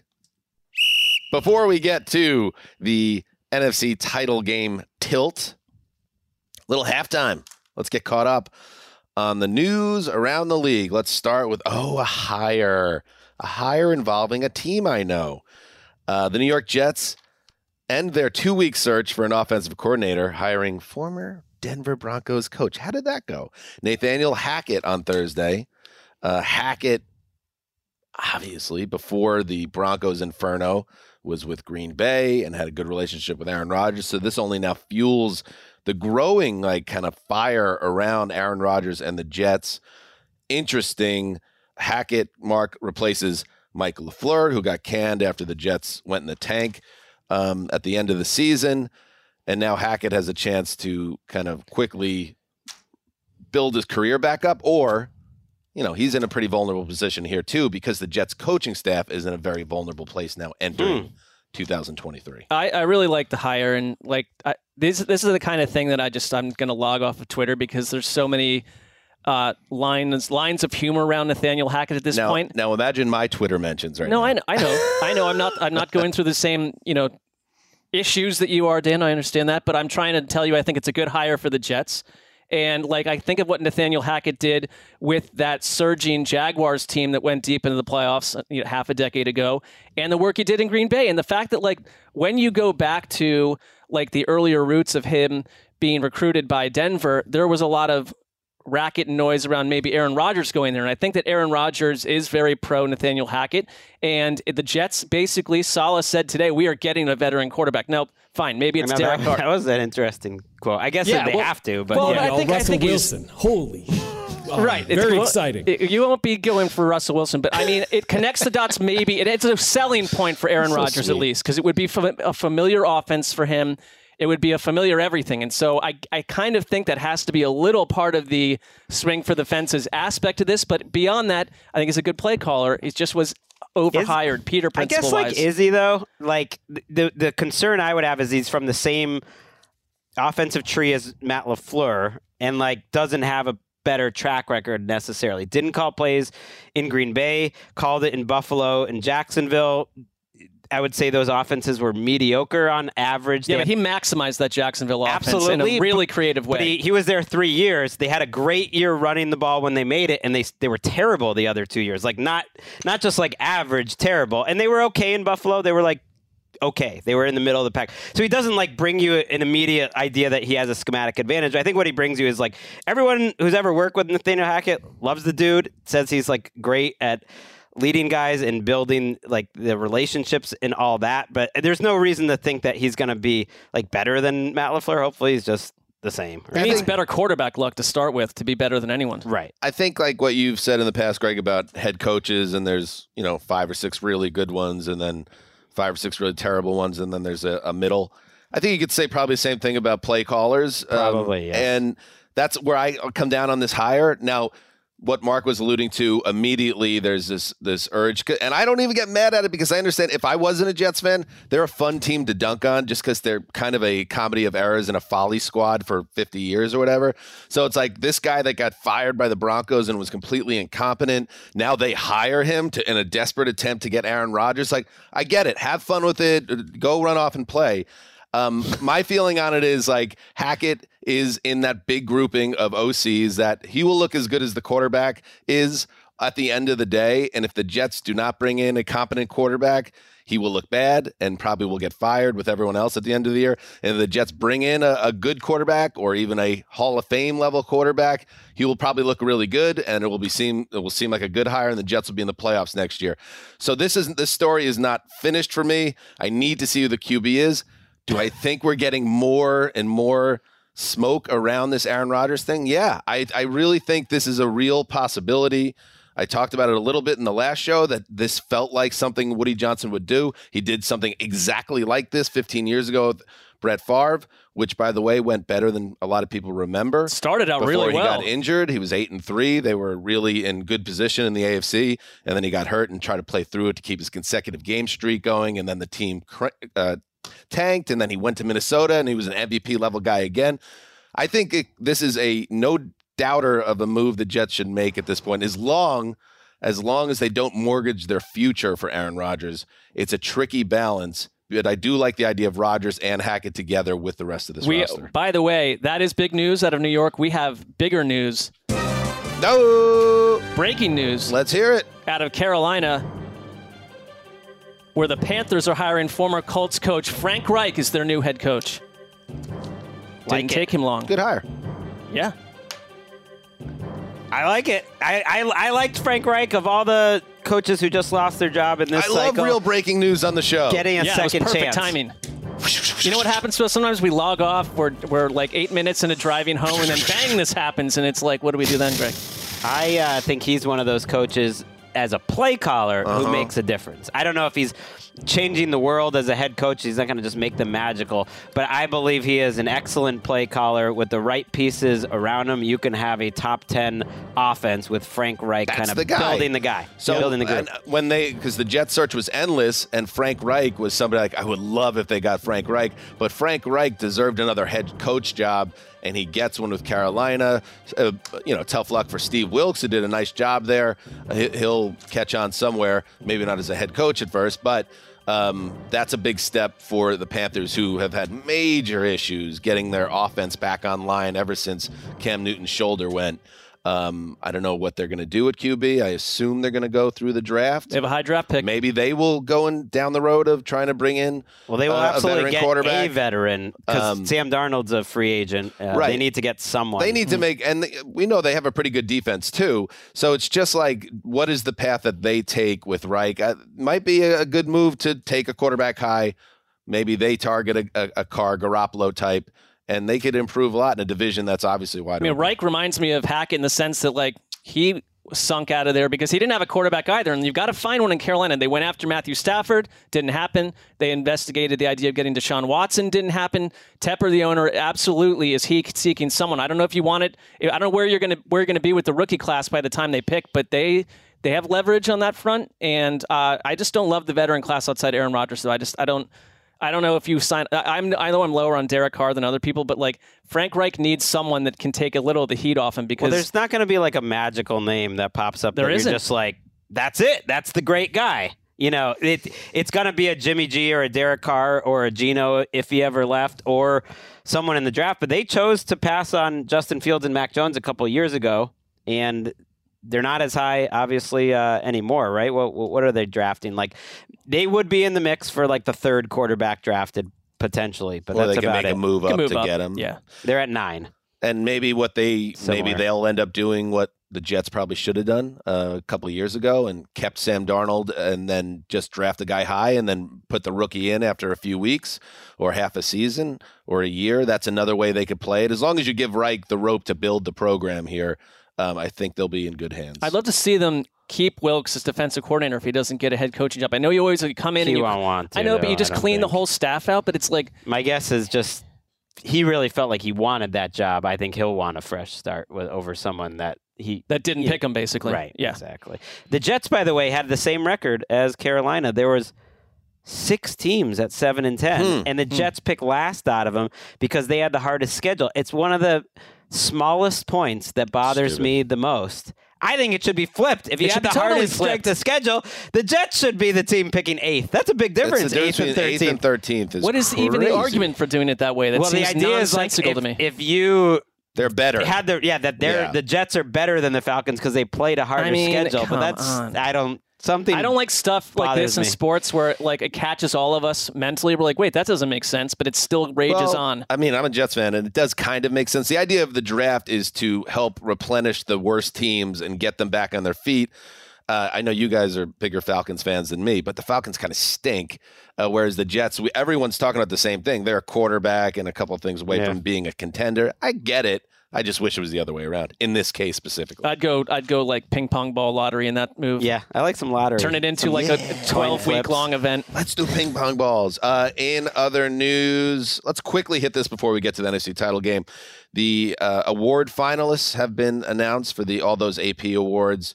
Before we get to the NFC title game tilt, Little halftime. Let's get caught up on the news around the league. Let's start with, a hire involving a team I know. The New York Jets end their 2-week search for an offensive coordinator, hiring former Denver Broncos coach. How did that go? Nathaniel Hackett on Thursday. Hackett, obviously, before the Broncos inferno, was with Green Bay and had a good relationship with Aaron Rodgers. So this only now fuels the growing kind of fire around Aaron Rodgers and the Jets. Interesting. Hackett, Mark, replaces Mike LaFleur, who got canned after the Jets went in the tank at the end of the season. And now Hackett has a chance to kind of quickly build his career back up, or, he's in a pretty vulnerable position here too, because the Jets coaching staff is in a very vulnerable place now entering 2023. I really like the hire, and this is the kind of thing that I'm going to log off of Twitter, because there's so many lines of humor around Nathaniel Hackett at this point. Now imagine my Twitter mentions right now. No, I know. I'm not going through the same, issues that you are, Dan. I understand that, but I'm trying to tell you I think it's a good hire for the Jets. And I think of what Nathaniel Hackett did with that surging Jaguars team that went deep into the playoffs half a decade ago, and the work he did in Green Bay, and the fact that when you go back to the earlier roots of him being recruited by Denver, there was a lot of racket and noise around maybe Aaron Rodgers going there. And I think that Aaron Rodgers is very pro Nathaniel Hackett. And the Jets, basically, Saleh said today, we are getting a veteran quarterback. Now, fine, maybe it's Derek Carr. That was an interesting quote. I guess they have to. But I think Wilson. Holy. Right. Very exciting. You won't be going for Russell Wilson, but it connects the dots maybe. It's a selling point for Aaron Rodgers, at least, because it would be a familiar offense for him. It would be a familiar everything. And so I kind of think that has to be a little part of the swing for the fences aspect of this. But beyond that, I think he's a good play caller. He just was overhired, Peter principle-wise. I guess, is he, though? The concern I would have is he's from the same offensive tree as Matt LaFleur and, doesn't have a better track record necessarily. Didn't call plays in Green Bay, called it in Buffalo and Jacksonville. I would say those offenses were mediocre on average. Yeah, but he maximized that Jacksonville offense in a really creative way. But he was there 3 years. They had a great year running the ball when they made it, and they were terrible the other 2 years. Not just average, terrible. And they were okay in Buffalo. They were okay. They were in the middle of the pack. So he doesn't bring you an immediate idea that he has a schematic advantage. I think what he brings you is everyone who's ever worked with Nathaniel Hackett loves the dude, says he's great at leading guys and building the relationships and all that. But there's no reason to think that he's going to be better than Matt LaFleur. Hopefully he's just the same. He needs better quarterback luck to start with to be better than anyone. Right. I think what you've said in the past, Greg, about head coaches, and there's, 5 or 6 really good ones and then 5 or 6 really terrible ones. And then there's a middle. I think you could say probably the same thing about play callers. Probably, yes. And that's where I come down on this hire. Now, what Mark was alluding to, immediately there's this urge, and I don't even get mad at it, because I understand if I wasn't a Jets fan, they're a fun team to dunk on just because they're kind of a comedy of errors and a folly squad for 50 years or whatever. So it's this guy that got fired by the Broncos and was completely incompetent. Now they hire him in a desperate attempt to get Aaron Rodgers. I get it. Have fun with it. Go run off and play. My feeling on it is Hackett is in that big grouping of OCs that he will look as good as the quarterback is at the end of the day. And if the Jets do not bring in a competent quarterback, he will look bad and probably will get fired with everyone else at the end of the year. And if the Jets bring in a good quarterback or even a Hall of Fame level quarterback, he will probably look really good, and it will seem like a good hire, and the Jets will be in the playoffs next year. So this story is not finished for me. I need to see who the QB is. Do I think we're getting more and more smoke around this Aaron Rodgers thing? Yeah, I really think this is a real possibility. I talked about it a little bit in the last show that this felt like something Woody Johnson would do. He did something exactly like this 15 years ago with Brett Favre, which, by the way, went better than a lot of people remember. Started out really well. Before he got injured, he was 8-3. They were really in good position in the AFC, and then he got hurt and tried to play through it to keep his consecutive game streak going, and then the team tanked, and then he went to Minnesota, and he was an MVP level guy again. I think this is a no doubter of a move the Jets should make at this point, as long as they don't mortgage their future for Aaron Rodgers. It's a tricky balance But I do like the idea of Rodgers and Hackett together with the rest of this roster. By the way, that is big news out of New York. We have bigger news. No! Breaking news. Let's hear it. Out of Carolina, where the Panthers are hiring former Colts coach Frank Reich as their new head coach. Didn't take him long. Good hire. Yeah. I like it. I liked Frank Reich of all the coaches who just lost their job in this cycle. I love real breaking news on the show. Getting a second it was perfect chance. Timing. You know what happens to us? Sometimes we log off. We're like 8 minutes into driving home, and then bang, this happens, and it's like, what do we do then, Greg? I think he's one of those coaches as a play caller who makes a difference. I don't know if he's changing the world as a head coach. He's not going to just make them magical. But I believe he is an excellent play caller. With the right pieces around him, you can have a top 10 offense with Frank Reich kind of building the guy. So building the group. Because the Jet search was endless, and Frank Reich was somebody like, I would love if they got Frank Reich. But Frank Reich deserved another head coach job, and he gets one with Carolina. Tough luck for Steve Wilkes, who did a nice job there. He'll catch on somewhere, maybe not as a head coach at first, but that's a big step for the Panthers, who have had major issues getting their offense back online ever since Cam Newton's shoulder went. I don't know what they're going to do at QB. I assume they're going to go through the draft. They have a high draft pick. Maybe they will go down the road of trying to bring in they will absolutely get quarterback. a veteran, because Sam Darnold's a free agent. Right. They need to get someone. They need to make, and we know they have a pretty good defense too. So it's just like, what is the path that they take with Reich? Might be a good move to take a quarterback high. Maybe they target a Garoppolo type, and they could improve a lot in a division that's obviously wide open. Reich reminds me of Hackett in the sense that, like, he sunk out of there because he didn't have a quarterback either, and you've got to find one in Carolina. They went after Matthew Stafford, didn't happen. They investigated the idea of getting Deshaun Watson, didn't happen. Tepper, the owner, absolutely is he seeking someone. I don't know if you want it. I don't know where you're going to be with the rookie class by the time they pick, but they have leverage on that front, and I just don't love the veteran class outside Aaron Rodgers. So I don't know if you sign. I know I'm lower on Derek Carr than other people, but like Frank Reich needs someone that can take a little of the heat off him, because there's not going to be like a magical name that pops up. There isn't. You're just like, that's it. That's the great guy. It's going to be a Jimmy G or a Derek Carr or a Geno if he ever left, or someone in the draft. But they chose to pass on Justin Fields and Mac Jones a couple of years ago, and they're not as high, obviously, anymore, right? What are they drafting? Like, they would be in the mix for like the third quarterback drafted potentially, but or that's they can about make it. a move up to get him. Yeah, they're at 9, and maybe maybe they'll end up doing what the Jets probably should have done a couple of years ago and kept Sam Darnold, and then just draft a guy high and then put the rookie in after a few weeks or half a season or a year. That's another way they could play it. As long as you give Reich the rope to build the program here, I think they'll be in good hands. I'd love to see them keep Wilkes as defensive coordinator if he doesn't get a head coaching job. I know you always come in he and won't want to. I know, but you just clean the whole staff out. But it's like, my guess is just he really felt like he wanted that job. I think he'll want a fresh start over someone that didn't pick him, basically. Right. Yeah. Exactly. The Jets, by the way, had the same record as Carolina. There was 6 teams at 7-10, and the Jets picked last out of them because they had the hardest schedule. It's one of the smallest points that bothers me the most. I think it should be flipped. If you had the hardest strength of schedule, the Jets should be the team picking 8th. That's a big difference. 8th and 13th. 8th and 13th is what is crazy. Even the argument for doing it that way? That seems the idea nonsensical is like, to me. If you they're better. The Jets are better than the Falcons because they played a harder schedule. But I don't like stuff like this in sports where like it catches all of us mentally. We're like, wait, that doesn't make sense, but it still rages on. I mean, I'm a Jets fan, and it does kind of make sense. The idea of the draft is to help replenish the worst teams and get them back on their feet. I know you guys are bigger Falcons fans than me, but the Falcons kind of stink, whereas the Jets, everyone's talking about the same thing. They're a quarterback and a couple of things away from being a contender. I get it. I just wish it was the other way around in this case specifically. I'd go like ping pong ball lottery in that move. Yeah, I like some lottery. Turn it into a 12-week long event. Let's do ping pong balls. In other news, let's quickly hit this before we get to the NFC title game. The award finalists have been announced for all those AP awards.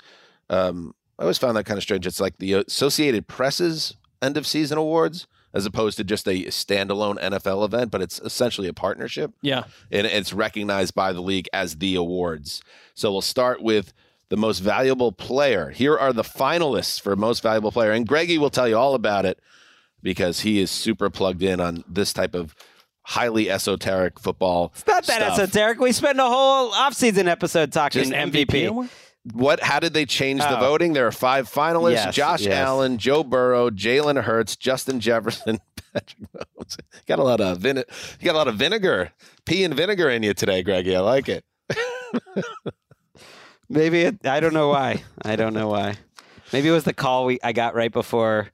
I always found that kind of strange. It's like the Associated Press's end of season awards, as opposed to just a standalone NFL event, but it's essentially a partnership. Yeah. And it's recognized by the league as the awards. So we'll start with the most valuable player. Here are the finalists for most valuable player. And Greggy will tell you all about it. because he is super plugged in on this type of highly esoteric football. It's not that esoteric. We spent a whole offseason episode talking Just MVP. How did they change the voting? There are 5 finalists: Yes, Josh Allen, Joe Burrow, Jalen Hurts, Justin Jefferson, Patrick Mahomes. You got a lot of vinegar, pea and vinegar in you today, Greggy. I like it. I don't know why. Maybe it was the call I got right before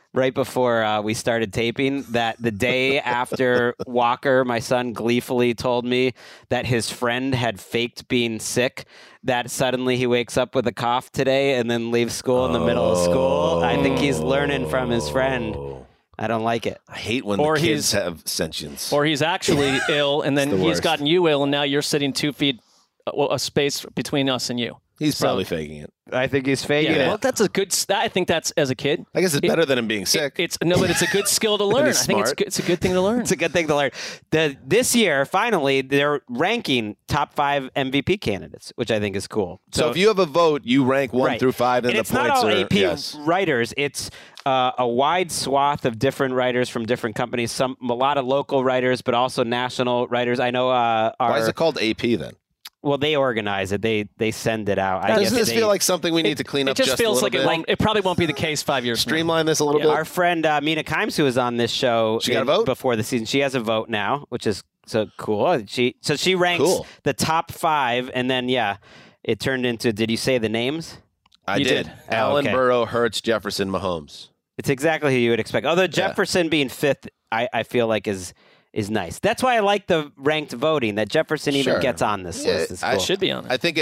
we started taping, that the day after Walker, my son, gleefully told me that his friend had faked being sick, that suddenly he wakes up with a cough today and then leaves school in the middle of school. I think he's learning from his friend. I don't like it. I hate when the kids have sentience. Or he's actually ill, and then he's gotten you ill, and now you're sitting 2 feet a space between us and you. He's probably faking it. I think he's faking it. Well, that's a good. I think that's, as a kid. I guess it's better than him being sick. But it's a good skill to learn. I think it's a good thing to learn. It's a good thing to learn. This year, finally, they're ranking top 5 MVP candidates, which I think is cool. So if you have a vote, you rank 1 through 5, and the it's points not all are AP writers. It's a wide swath of different writers from different companies. A lot of local writers, but also national writers. I know. Why is it called AP then? Well, they organize it. They send it out. Doesn't this feel like something we need to clean up just a little bit? It just feels like it probably won't be the case 5 years from now. Streamline this a little bit. Our friend Mina Kimes, who was on this show She got a vote? before the season, she has a vote now, which is so cool. She ranks the top 5, and then, it turned into, did you say the names? I did. Allen, Burrow, Hurts, Jefferson, Mahomes. It's exactly who you would expect. Although Jefferson being 5th, I feel like is nice. That's why I like the ranked voting, that Jefferson even gets on this list. It's cool. I should be on it. I think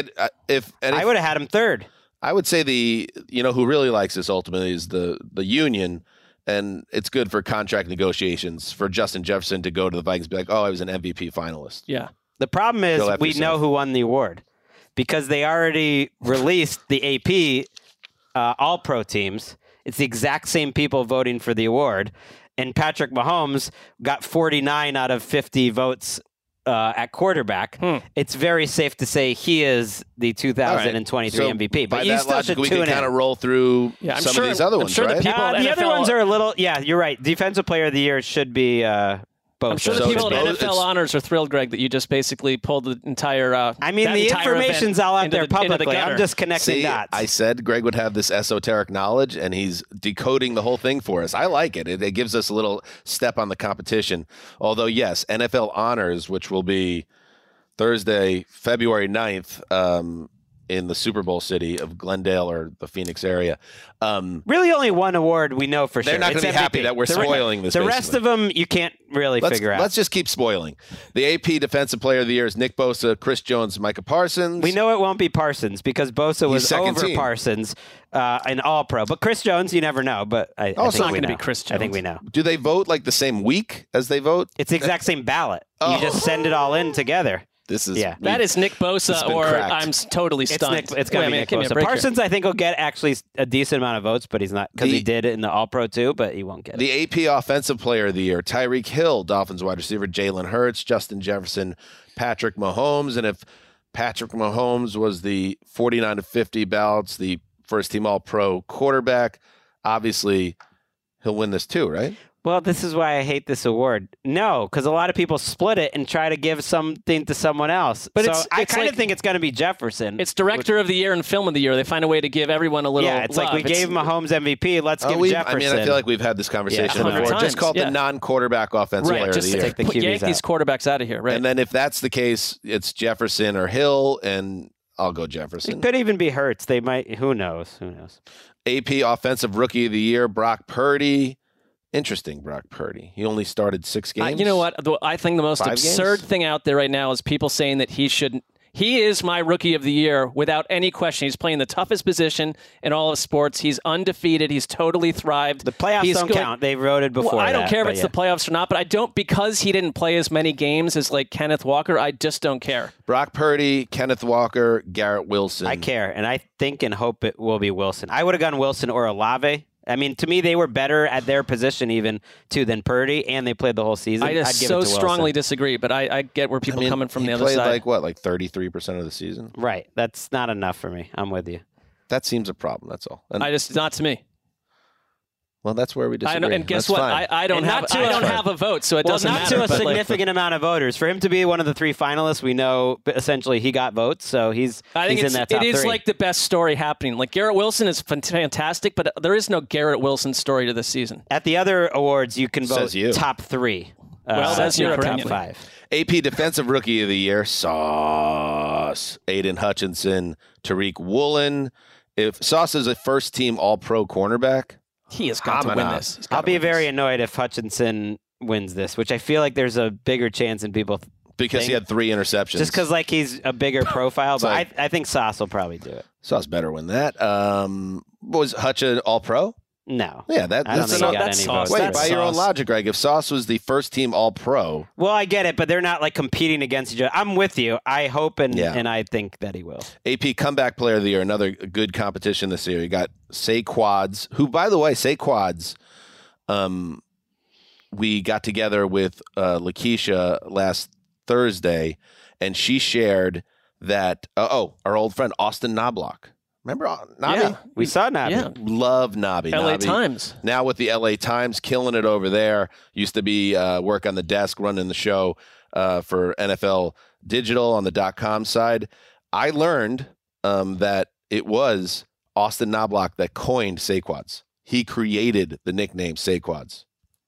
I would have had him 3rd. I would say who really likes this ultimately is the union, and it's good for contract negotiations for Justin Jefferson to go to the Vikings and be like, oh, I was an MVP finalist. Yeah. The problem is we know who won the award because they already released the AP All-Pro teams. It's the exact same people voting for the award. And Patrick Mahomes got 49 out of 50 votes at quarterback. It's very safe to say he is the 2023 MVP. But you still should we can kind of roll through some of these other ones, right? The other ones are a little. Yeah, you're right. Defensive Player of the Year should be. I'm sure the people at NFL Honors are thrilled, Greg, that you just basically pulled the entire. The information's all out there publicly. I'm just connecting dots. I said Greg would have this esoteric knowledge, and he's decoding the whole thing for us. I like it. It gives us a little step on the competition. Although, yes, NFL Honors, which will be Thursday, February 9th, in the Super Bowl city of Glendale or the Phoenix area. Really only one award we know for sure. They're not going to be happy that we're spoiling this. The rest of them you can't really figure out. Let's just keep spoiling. The AP Defensive Player of the Year is Nick Bosa, Chris Jones, Micah Parsons. We know it won't be Parsons because Bosa was over team. Parsons in All-Pro. But Chris Jones, you never know. But I think it's not going to be Chris Jones. I think we know. Do they vote like the same week as they vote? It's the exact same ballot. You just send it all in together. That is Nick Bosa, or cracked. I'm totally stunned. It's going to be Nick Bosa. Parsons, I think, will get actually a decent amount of votes, but he's not, because he did it in the All-Pro too, but he won't get it. The AP Offensive Player of the Year, Tyreek Hill, Dolphins wide receiver, Jalen Hurts, Justin Jefferson, Patrick Mahomes. And if Patrick Mahomes was the 49 of 50 ballots, the first-team All-Pro quarterback, obviously he'll win this too, right? Well, this is why I hate this award. No, because a lot of people split it and try to give something to someone else. But I kind of think it's going to be Jefferson. It's Director of the Year and Film of the Year. They find a way to give everyone a little. Yeah, it's love. like we gave Mahomes MVP. Let's give Jefferson. I feel like we've had this conversation before. Just call it the non-quarterback offensive player of the year. Yank these quarterbacks out of here, right? And then if that's the case, it's Jefferson or Hill, and I'll go Jefferson. It could even be Hurts. They might. Who knows? AP Offensive Rookie of the Year, Brock Purdy. Interesting, Brock Purdy. He only started 6 games. You know what? I think the most absurd thing out there right now is people saying that he shouldn't. He is my Rookie of the Year without any question. He's playing the toughest position in all of sports. He's undefeated. He's totally thrived. The playoffs don't count. They wrote it before. Well, I don't care if it's the playoffs or not, but I don't, because he didn't play as many games as like Kenneth Walker. I just don't care. Brock Purdy, Kenneth Walker, Garrett Wilson. I care, and I think and hope it will be Wilson. I would have gone Wilson or Olave. I mean, to me, they were better at their position even, too, than Purdy, and they played the whole season. I just so strongly disagree, but I get where people are coming from the other side. He played like 33% of the season? Right. That's not enough for me. I'm with you. That seems a problem, that's all. And not to me. Well, that's where we disagree. I know, and guess That's what? fine. I don't have a vote, so it doesn't matter. Not to a significant amount of voters. For him to be one of the 3 finalists, we know essentially he got votes, so he's in that top 3. It is like the best story happening. Like Garrett Wilson is fantastic, but there is no Garrett Wilson story to this season. At the other awards, you can vote top 3. Well, that's your top opinion. 5. AP Defensive Rookie of the Year, Sauce. Aiden Hutchinson, Tariq Woolen. If Sauce is a first-team All-Pro cornerback, he has got to win this. I'll be very annoyed if Hutchinson wins this, which I feel like there's a bigger chance than people because think. he had 3 interceptions. Just because he's a bigger profile, but I think Sauce will probably do it. Sauce better win that. Was Hutch an All-Pro? No. Yeah, I don't think he got any votes. Wait, by your own logic, Greg, if Sauce was the first-team All-Pro. Well, I get it, but they're not competing against each other. I'm with you. I hope and I think that he will. AP Comeback Player of the Year, another good competition this year. You got Saquads, who, by the way, Saquads, we got together with Lakeisha last Thursday, and she shared that, our old friend Austin Knobloch. Remember Nobby? Yeah, we saw Nobby. Yeah. Love Nobby. LA Times. Now with the LA Times, killing it over there. Used to be work on the desk, running the show for NFL Digital on the .com side. I learned that it was Austin Knobloch that coined Saquads. He created the nickname Saquads.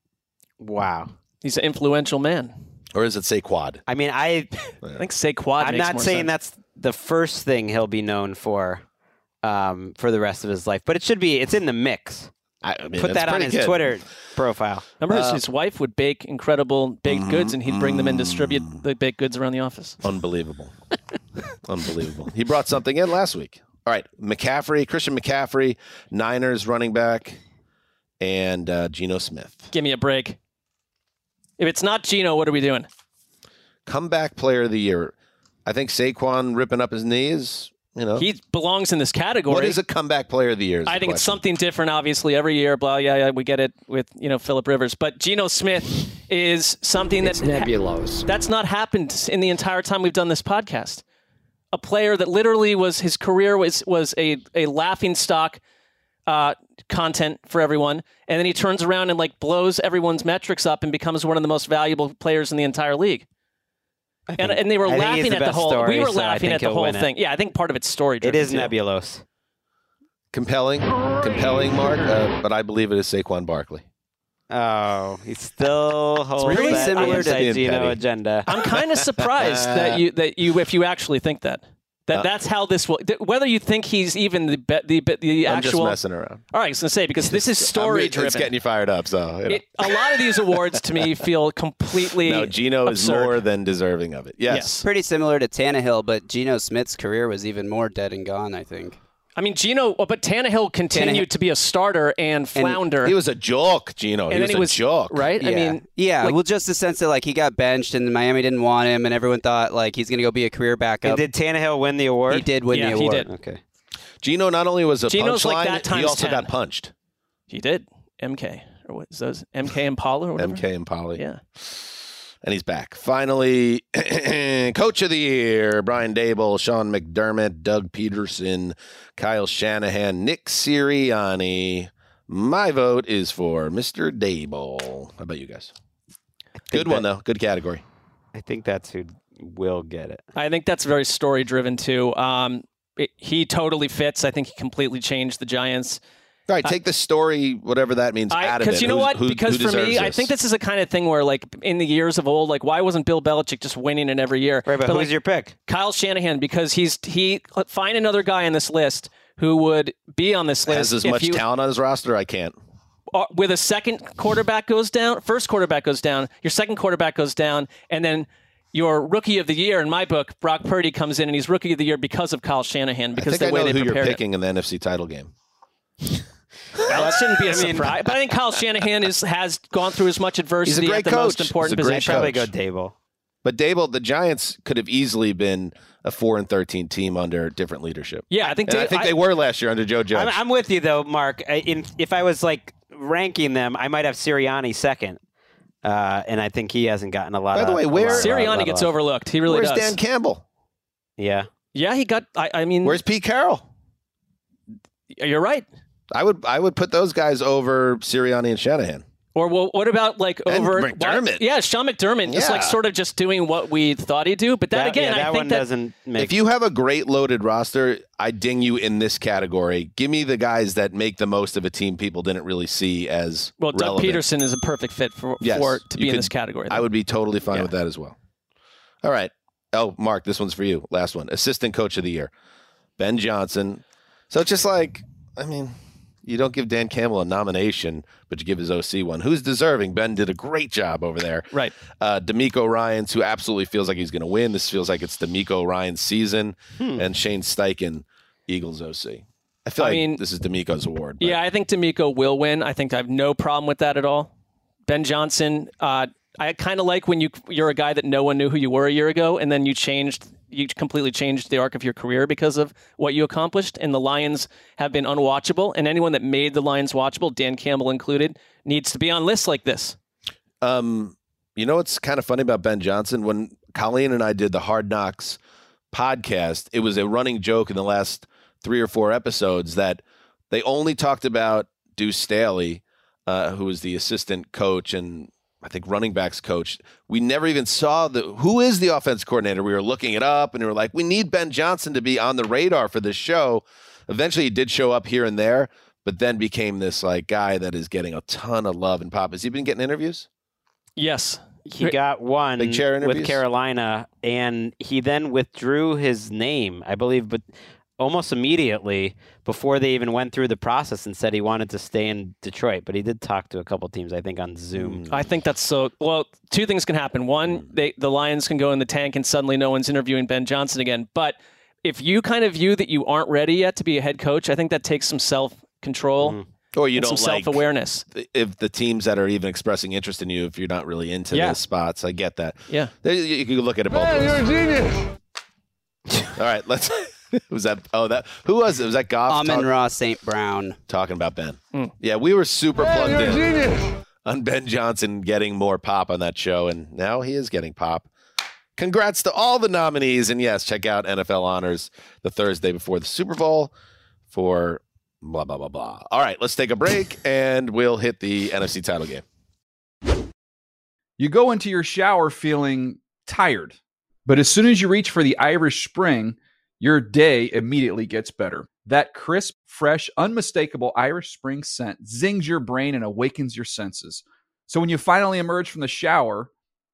Wow. He's an influential man. Or is it Saquad? I mean, I think Saquad I'm makes not more saying sense. that's the first thing he'll be known for the rest of his life, but it's in the mix. I mean, Put that on his Twitter profile. Remember, his wife would bake incredible baked goods, and he'd bring them and distribute the baked goods around the office. Unbelievable. Unbelievable. He brought something in last week. All right, Christian McCaffrey, Niners running back, and Geno Smith. Give me a break. If it's not Geno, what are we doing? Comeback Player of the Year. I think Saquon ripping up his knees. He belongs in this category. What is a Comeback Player of the Year? I think it's something different, obviously, every year. Blah, yeah, we get it with Phillip Rivers. But Geno Smith is something that's nebulous. That's not happened in the entire time we've done this podcast. A player that literally his career was a laughing stock content for everyone, and then he turns around and blows everyone's metrics up and becomes one of the most valuable players in the entire league. And they were laughing at the whole. Story, we were laughing at the whole thing. Yeah, I think part of it's story driven. It is nebulous. Compelling, Mark. But I believe it is Saquon Barkley. Oh, he still holds really that similar to Geno agenda. I'm kind of surprised that you if you actually think that. That's how this will. Whether you think he's even the actual. I'm just messing around. All right, I was going to say because this is story driven. It's getting you fired up. So a lot of these awards to me feel completely. No, Geno is more than deserving of it. Yes. Pretty similar to Tannehill, but Geno Smith's career was even more dead and gone, I think. I mean, but Tannehill continued to be a starter and flounder. He was a joke, Geno. He was a joke. Right? Yeah. I mean... Yeah, well, just the sense that, he got benched and Miami didn't want him and everyone thought, he's going to go be a career backup. And did Tannehill win the award? He did win the award. He did. Okay. Geno not only was a Geno's punchline, he also got punched. He did. MK. Or what is those? MK Impala or whatever? MK Impala. Yeah. And he's back. Finally, Coach of the Year, Brian Daboll, Sean McDermott, Doug Peterson, Kyle Shanahan, Nick Sirianni. My vote is for Mr. Daboll. How about you guys? Good one, though. Good category. I think that's who will get it. I think that's very story-driven, too. He totally fits. I think he completely changed the Giants. All right, take the story, whatever that means, out of it. Because you know what? Because who for me, this? I think this is the kind of thing where, in the years of old, why wasn't Bill Belichick just winning it every year? Right, but who's your pick? Kyle Shanahan, because he find another guy on this list who would be on this list. Has as much talent on his roster? I can't. With a second quarterback goes down, first quarterback goes down, your second quarterback goes down, and then your rookie of the year, in my book, Brock Purdy comes in, and he's rookie of the year because of Kyle Shanahan, because the way they prepared it. I think I know who you're picking in the NFC title game. Well, that shouldn't be a surprise. But I think Kyle Shanahan has gone through as much adversity He's a great at the coach. most important He's a great position. Probably go Daboll. But Daboll, the Giants could have easily been a 4-13 team under different leadership. Yeah, I think they were last year under Joe Judge. I'm with you though, Mark. If I was ranking them, I might have Sirianni second, and I think he hasn't gotten a lot. By the way, where Sirianni gets overlooked? He really does. Where's Dan Campbell? Yeah, he got. I mean, where's Pete Carroll? You're right. I would put those guys over Sirianni and Shanahan. Or what about like over McDermott? Yeah, Sean McDermott is like sort of just doing what we thought he'd do. But I think doesn't make. If you have a great loaded roster, I ding you in this category. Give me the guys that make the most of a team people didn't really see as Doug relevant. Peterson is a perfect fit to be in this category. I would be totally fine with that as well. All right. Oh, Mark, this one's for you. Last one. Assistant Coach of the Year, Ben Johnson. So it's just like, I mean, you don't give Dan Campbell a nomination, but you give his OC one. Who's deserving? Ben did a great job over there. Right. D'Amico Ryans, who absolutely feels like he's going to win. This feels like it's D'Amico Ryans' season. And Shane Steichen, Eagles OC. I feel like this is D'Amico's award. But. Yeah, I think D'Amico will win. I think I have no problem with that at all. Ben Johnson, I kind of like when you're a guy that no one knew who you were a year ago, and then you completely changed the arc of your career because of what you accomplished. And the Lions have been unwatchable, and anyone that made the Lions watchable, Dan Campbell included, needs to be on lists like this. You know what's kind of funny about Ben Johnson? When Colleen and I did the Hard Knocks podcast, it was a running joke in the last 3 or 4 episodes that they only talked about Deuce Staley, who was the assistant coach and I think running backs coach. We never even saw who is the offense coordinator. We were looking it up and we were like, we need Ben Johnson to be on the radar for this show. Eventually he did show up here and there, but then became this like guy that is getting a ton of love and pop. Has he been getting interviews? Yes. He got one Big chair interviews with Carolina, and he then withdrew his name, I believe, but almost immediately before they even went through the process and said he wanted to stay in Detroit. But he did talk to a couple teams, I think, on Zoom. I think that's so. Well, 2 things can happen. One, the Lions can go in the tank and suddenly no one's interviewing Ben Johnson again. But if you kind of view that you aren't ready yet to be a head coach, I think that takes some self-control. Or you some don't like self-awareness. If the teams that are even expressing interest in you, if you're not really into those spots, I get that. Yeah, you can look at it both ways. You're a genius. All right, let's. Was that? Oh, that. Who was it? Was that Goff? Amon-Ra St. Brown talking about Ben. Yeah, we were super plugged in on Ben Johnson getting more pop on that show, and now he is getting pop. Congrats to all the nominees, and yes, check out NFL Honors the Thursday before the Super Bowl for blah blah blah blah. All right, let's take a break, and we'll hit the NFC title game. You go into your shower feeling tired, but as soon as you reach for the Irish Spring, your day immediately gets better. That crisp, fresh, unmistakable Irish Spring scent zings your brain and awakens your senses. So when you finally emerge from the shower,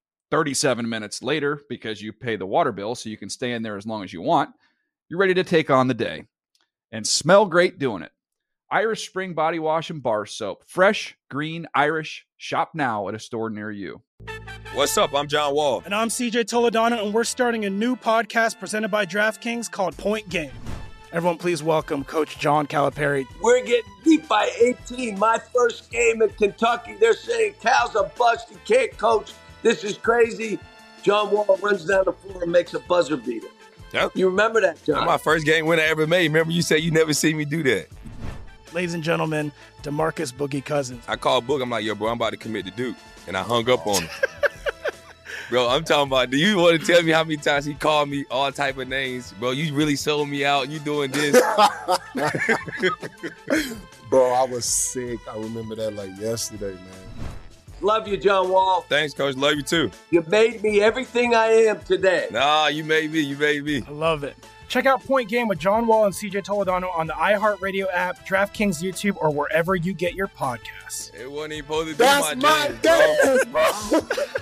37 minutes later, because you pay the water bill so you can stay in there as long as you want, you're ready to take on the day. And smell great doing it. Irish Spring Body Wash and Bar Soap. Fresh, green, Irish. Shop now at a store near you. What's up? I'm John Wall. And I'm CJ Toledano, and we're starting a new podcast presented by DraftKings called Point Game. Everyone, please welcome Coach John Calipari. We're getting beat by 18. My first game in Kentucky, they're saying Cal's a bust. He can't coach. This is crazy. John Wall runs down the floor and makes a buzzer beater. Yep. You remember that, John? That's my first game winner I ever made. Remember you said you never seen me do that. Ladies and gentlemen, DeMarcus Boogie Cousins. I called Boog. I'm like, yo, bro, I'm about to commit to Duke. And I hung up on him. Bro, I'm talking about, do you want to tell me how many times he called me all type of names? Bro, you really sold me out. You doing this. Bro, I was sick. I remember that like yesterday, man. Love you, John Wall. Thanks, Coach. Love you, too. You made me everything I am today. Nah, you made me. You made me. I love it. Check out Point Game with John Wall and CJ Toledano on the iHeartRadio app, DraftKings YouTube, or wherever you get your podcasts. It wasn't even supposed to be That's my dance, bro.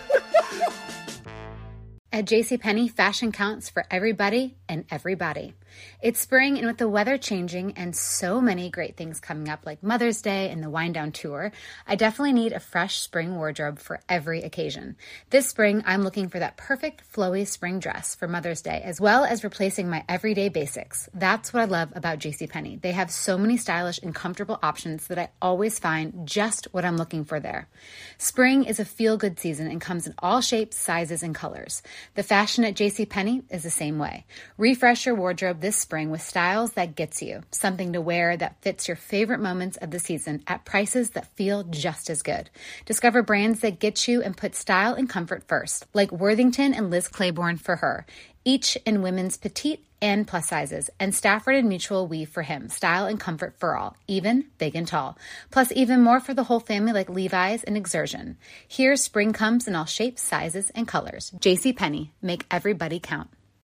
At JCPenney, fashion counts for everybody and everybody. It's spring, and with the weather changing and so many great things coming up like Mother's Day and the Wind Down Tour, I definitely need a fresh spring wardrobe for every occasion. This spring, I'm looking for that perfect flowy spring dress for Mother's Day, as well as replacing my everyday basics. That's what I love about JCPenney. They have so many stylish and comfortable options that I always find just what I'm looking for there. Spring is a feel-good season and comes in all shapes, sizes, and colors. The fashion at JCPenney is the same way. Refresh your wardrobe this spring with styles that gets you, something to wear that fits your favorite moments of the season at prices that feel just as good. Discover brands that get you and put style and comfort first, like Worthington and Liz Claiborne for her. each in women's petite and plus sizes, and Stafford and Mutual weave for him, style and comfort for all, even big and tall. Plus even more for the whole family like Levi's and Exertion. Here, spring comes in all shapes, sizes, and colors. JCPenney, make everybody count.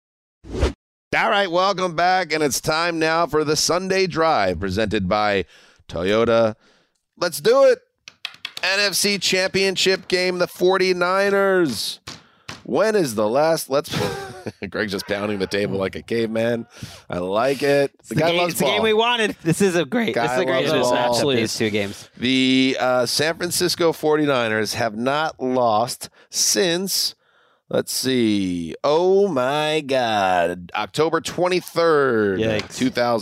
All right, welcome back, and it's time now for the Sunday Drive presented by Toyota. Let's do it. NFC Championship game, the 49ers. When is the last? Greg's just pounding the table like a caveman. I like it. It's the game we wanted. This is a great matchup, these two games. The San Francisco 49ers have not lost since, let's see, oh my God, October 23rd,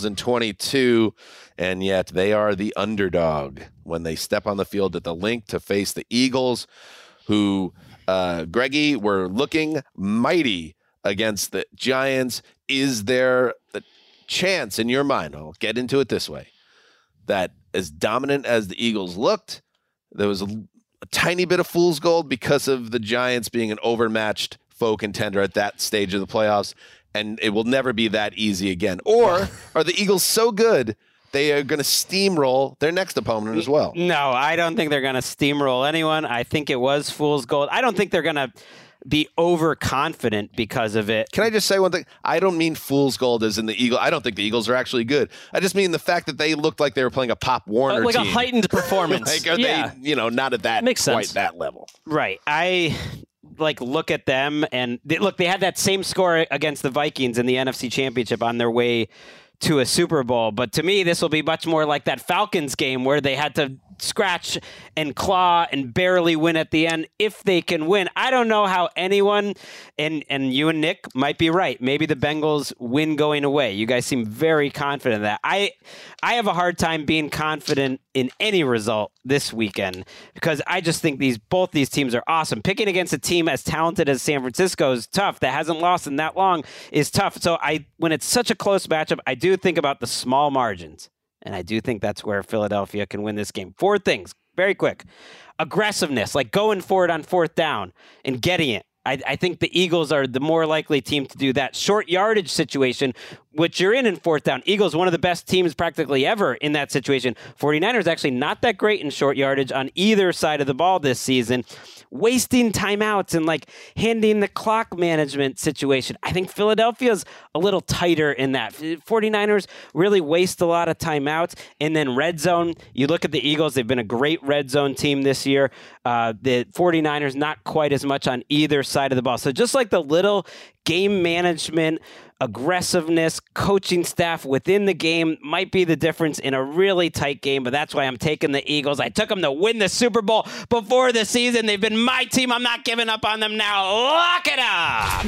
2022. And yet they are the underdog when they step on the field at the Link to face the Eagles, who, Greggy, were looking mighty against the Giants. Is there a chance in your mind, I'll get into it this way, that as dominant as the Eagles looked, there was a tiny bit of fool's gold because of the Giants being an overmatched faux contender at that stage of the playoffs, and it will never be that easy again? Or are the Eagles so good they are going to steamroll their next opponent as well? No, I don't think they're going to steamroll anyone. I think it was fool's gold. I don't think they're going to be overconfident because of it. Can I just say one thing? I don't mean fool's gold as in the Eagle. I don't think the Eagles are actually good. I just mean the fact that they looked like they were playing a Pop Warner like team. a heightened performance. Like, are they, not at that Makes quite sense. that level. Right. I look at them and they had that same score against the Vikings in the NFC Championship on their way to a Super Bowl. But to me, this will be much more like that Falcons game where they had to scratch and claw and barely win at the end if they can win. I don't know how anyone, and you and Nick might be right. Maybe the Bengals win going away. You guys seem very confident in that. I have a hard time being confident in any result this weekend because I just think both these teams are awesome. Picking against a team as talented as San Francisco is tough. That hasn't lost in that long is tough. So when it's such a close matchup, I do think about the small margins. And I do think that's where Philadelphia can win this game. 4 things, very quick. Aggressiveness, like going for it on 4th down and getting it. I think the Eagles are the more likely team to do that. Short yardage situation, which you're in 4th down. Eagles, one of the best teams practically ever in that situation. 49ers actually not that great in short yardage on either side of the ball this season. Wasting timeouts and handing the clock management situation. I think Philadelphia's a little tighter in that. 49ers really waste a lot of timeouts. And then red zone, you look at the Eagles, they've been a great red zone team this year. The 49ers not quite as much on either side of the ball. So just like the little game management, aggressiveness, coaching staff within the game might be the difference in a really tight game, but that's why I'm taking the Eagles. I took them to win the Super Bowl before the season. They've been my team. I'm not giving up on them now. Lock it up!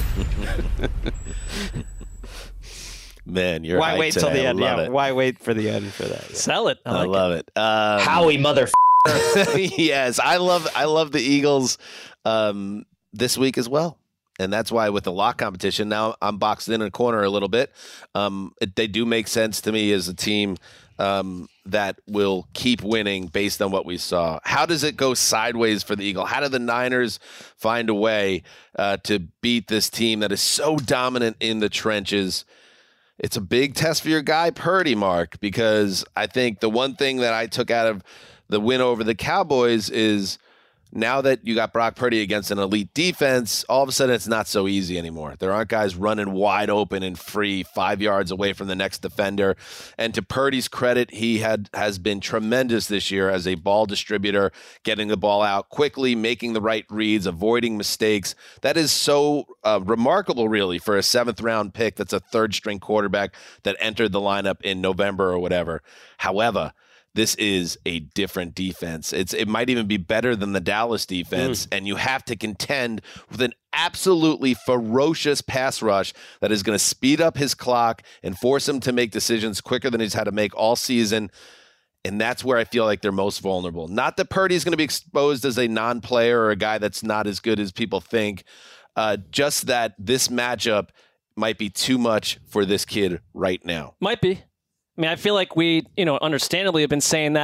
Man, you're why wait till the end? Yeah, why wait for the end for that? Yeah. Sell it. I love it. Howie mother. Yes, I love the Eagles this week as well. And that's why with the lock competition, now I'm boxed in a corner a little bit. They do make sense to me as a team that will keep winning based on what we saw. How does it go sideways for the Eagle? How do the Niners find a way to beat this team that is so dominant in the trenches? It's a big test for your guy, Purdy, Mark, because I think the one thing that I took out of the win over the Cowboys is now that you got Brock Purdy against an elite defense, all of a sudden it's not so easy anymore. There aren't guys running wide open and free 5 yards away from the next defender. And to Purdy's credit, he has been tremendous this year as a ball distributor, getting the ball out quickly, making the right reads, avoiding mistakes. That is so remarkable, really, for a 7th-round pick that's a 3rd-string quarterback that entered the lineup in November or whatever. However, this is a different defense. It might even be better than the Dallas defense, and you have to contend with an absolutely ferocious pass rush that is going to speed up his clock and force him to make decisions quicker than he's had to make all season. And that's where I feel like they're most vulnerable. Not that Purdy's going to be exposed as a non-player or a guy that's not as good as people think, just that this matchup might be too much for this kid right now. Might be. I mean, I feel like we, understandably have been saying that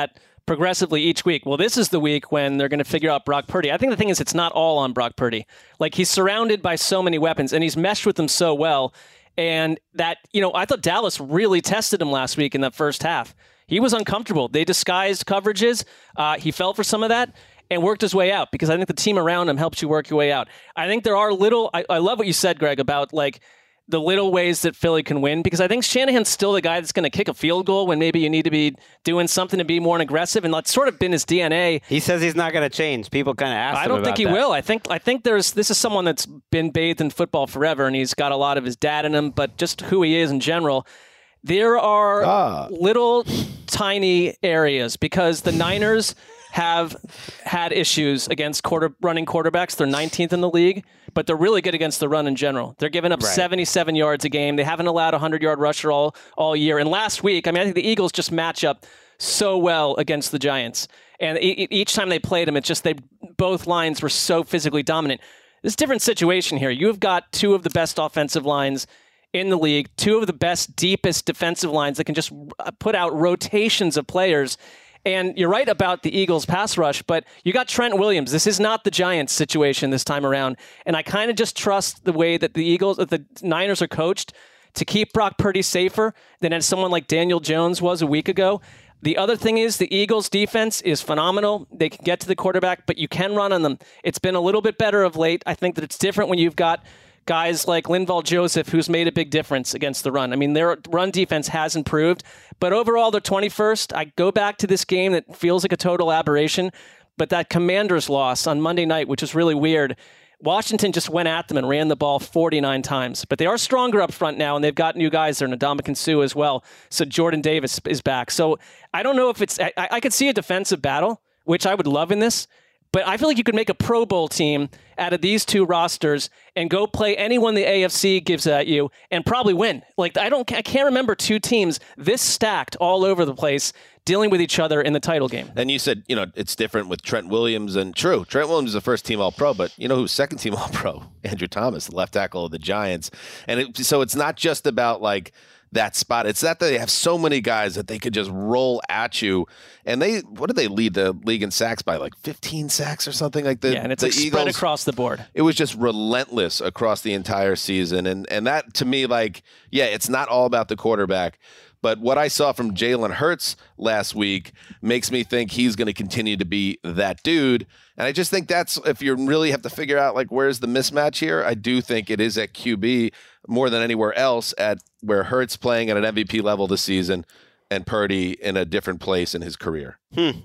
progressively each week. Well, this is the week when they're going to figure out Brock Purdy. I think the thing is it's not all on Brock Purdy. Like, he's surrounded by so many weapons, and he's meshed with them so well. And that, I thought Dallas really tested him last week in that first half. He was uncomfortable. They disguised coverages. He fell for some of that and worked his way out, because I think the team around him helps you work your way out. I think there are I love what you said, Greg, about like the little ways that Philly can win, because I think Shanahan's still the guy that's going to kick a field goal when maybe you need to be doing something to be more aggressive, and that's sort of been his DNA. He says he's not going to change. People kind of ask him I don't about think he that. will. I think this is someone that's been bathed in football forever, and he's got a lot of his dad in him, but just who he is in general. There are little tiny areas, because the Niners have had issues against running quarterbacks. They're 19th in the league, but they're really good against the run in general. They're giving up 77 yards a game. They haven't allowed a 100-yard rusher all year. And last week, I think the Eagles just match up so well against the Giants. And each time they played them, both lines were so physically dominant. This is a different situation here. You've got two of the best offensive lines in the league, two of the best, deepest defensive lines that can just put out rotations of players. And you're right about the Eagles' pass rush, but you got Trent Williams. This is not the Giants' situation this time around. And I kind of just trust the way that the Niners are coached to keep Brock Purdy safer than as someone like Daniel Jones was a week ago. The other thing is the Eagles' defense is phenomenal. They can get to the quarterback, but you can run on them. It's been a little bit better of late. I think that it's different when you've got guys like Linval Joseph, who's made a big difference against the run. I mean, their run defense has improved, but overall they're 21st. I go back to this game that feels like a total aberration, but that Commanders loss on Monday night, which is really weird, Washington just went at them and ran the ball 49 times. But they are stronger up front now, and they've got new guys there, Ndamukong Suh as well. So Jordan Davis is back. So I don't know if it's... I could see a defensive battle, which I would love in this. But I feel like you could make a Pro Bowl team out of these two rosters and go play anyone the AFC gives at you and probably win. Like, I can't remember two teams this stacked all over the place dealing with each other in the title game. And you said, it's different with Trent Williams, and true, Trent Williams is the first team All-Pro, but you know who's second team All-Pro? Andrew Thomas, the left tackle of the Giants. And so it's not just about like that spot. It's that they have so many guys that they could just roll at you. And what did they lead the league in sacks by? Like 15 sacks or something like that? Yeah, and it's like spread across the board. It was just relentless across the entire season. And that, to me, it's not all about the quarterback. But what I saw from Jalen Hurts last week makes me think he's going to continue to be that dude. And I just think that's, if you really have to figure out, like, where's the mismatch here, I do think it is at QB more than anywhere else, at where Hurts playing at an MVP level this season and Purdy in a different place in his career.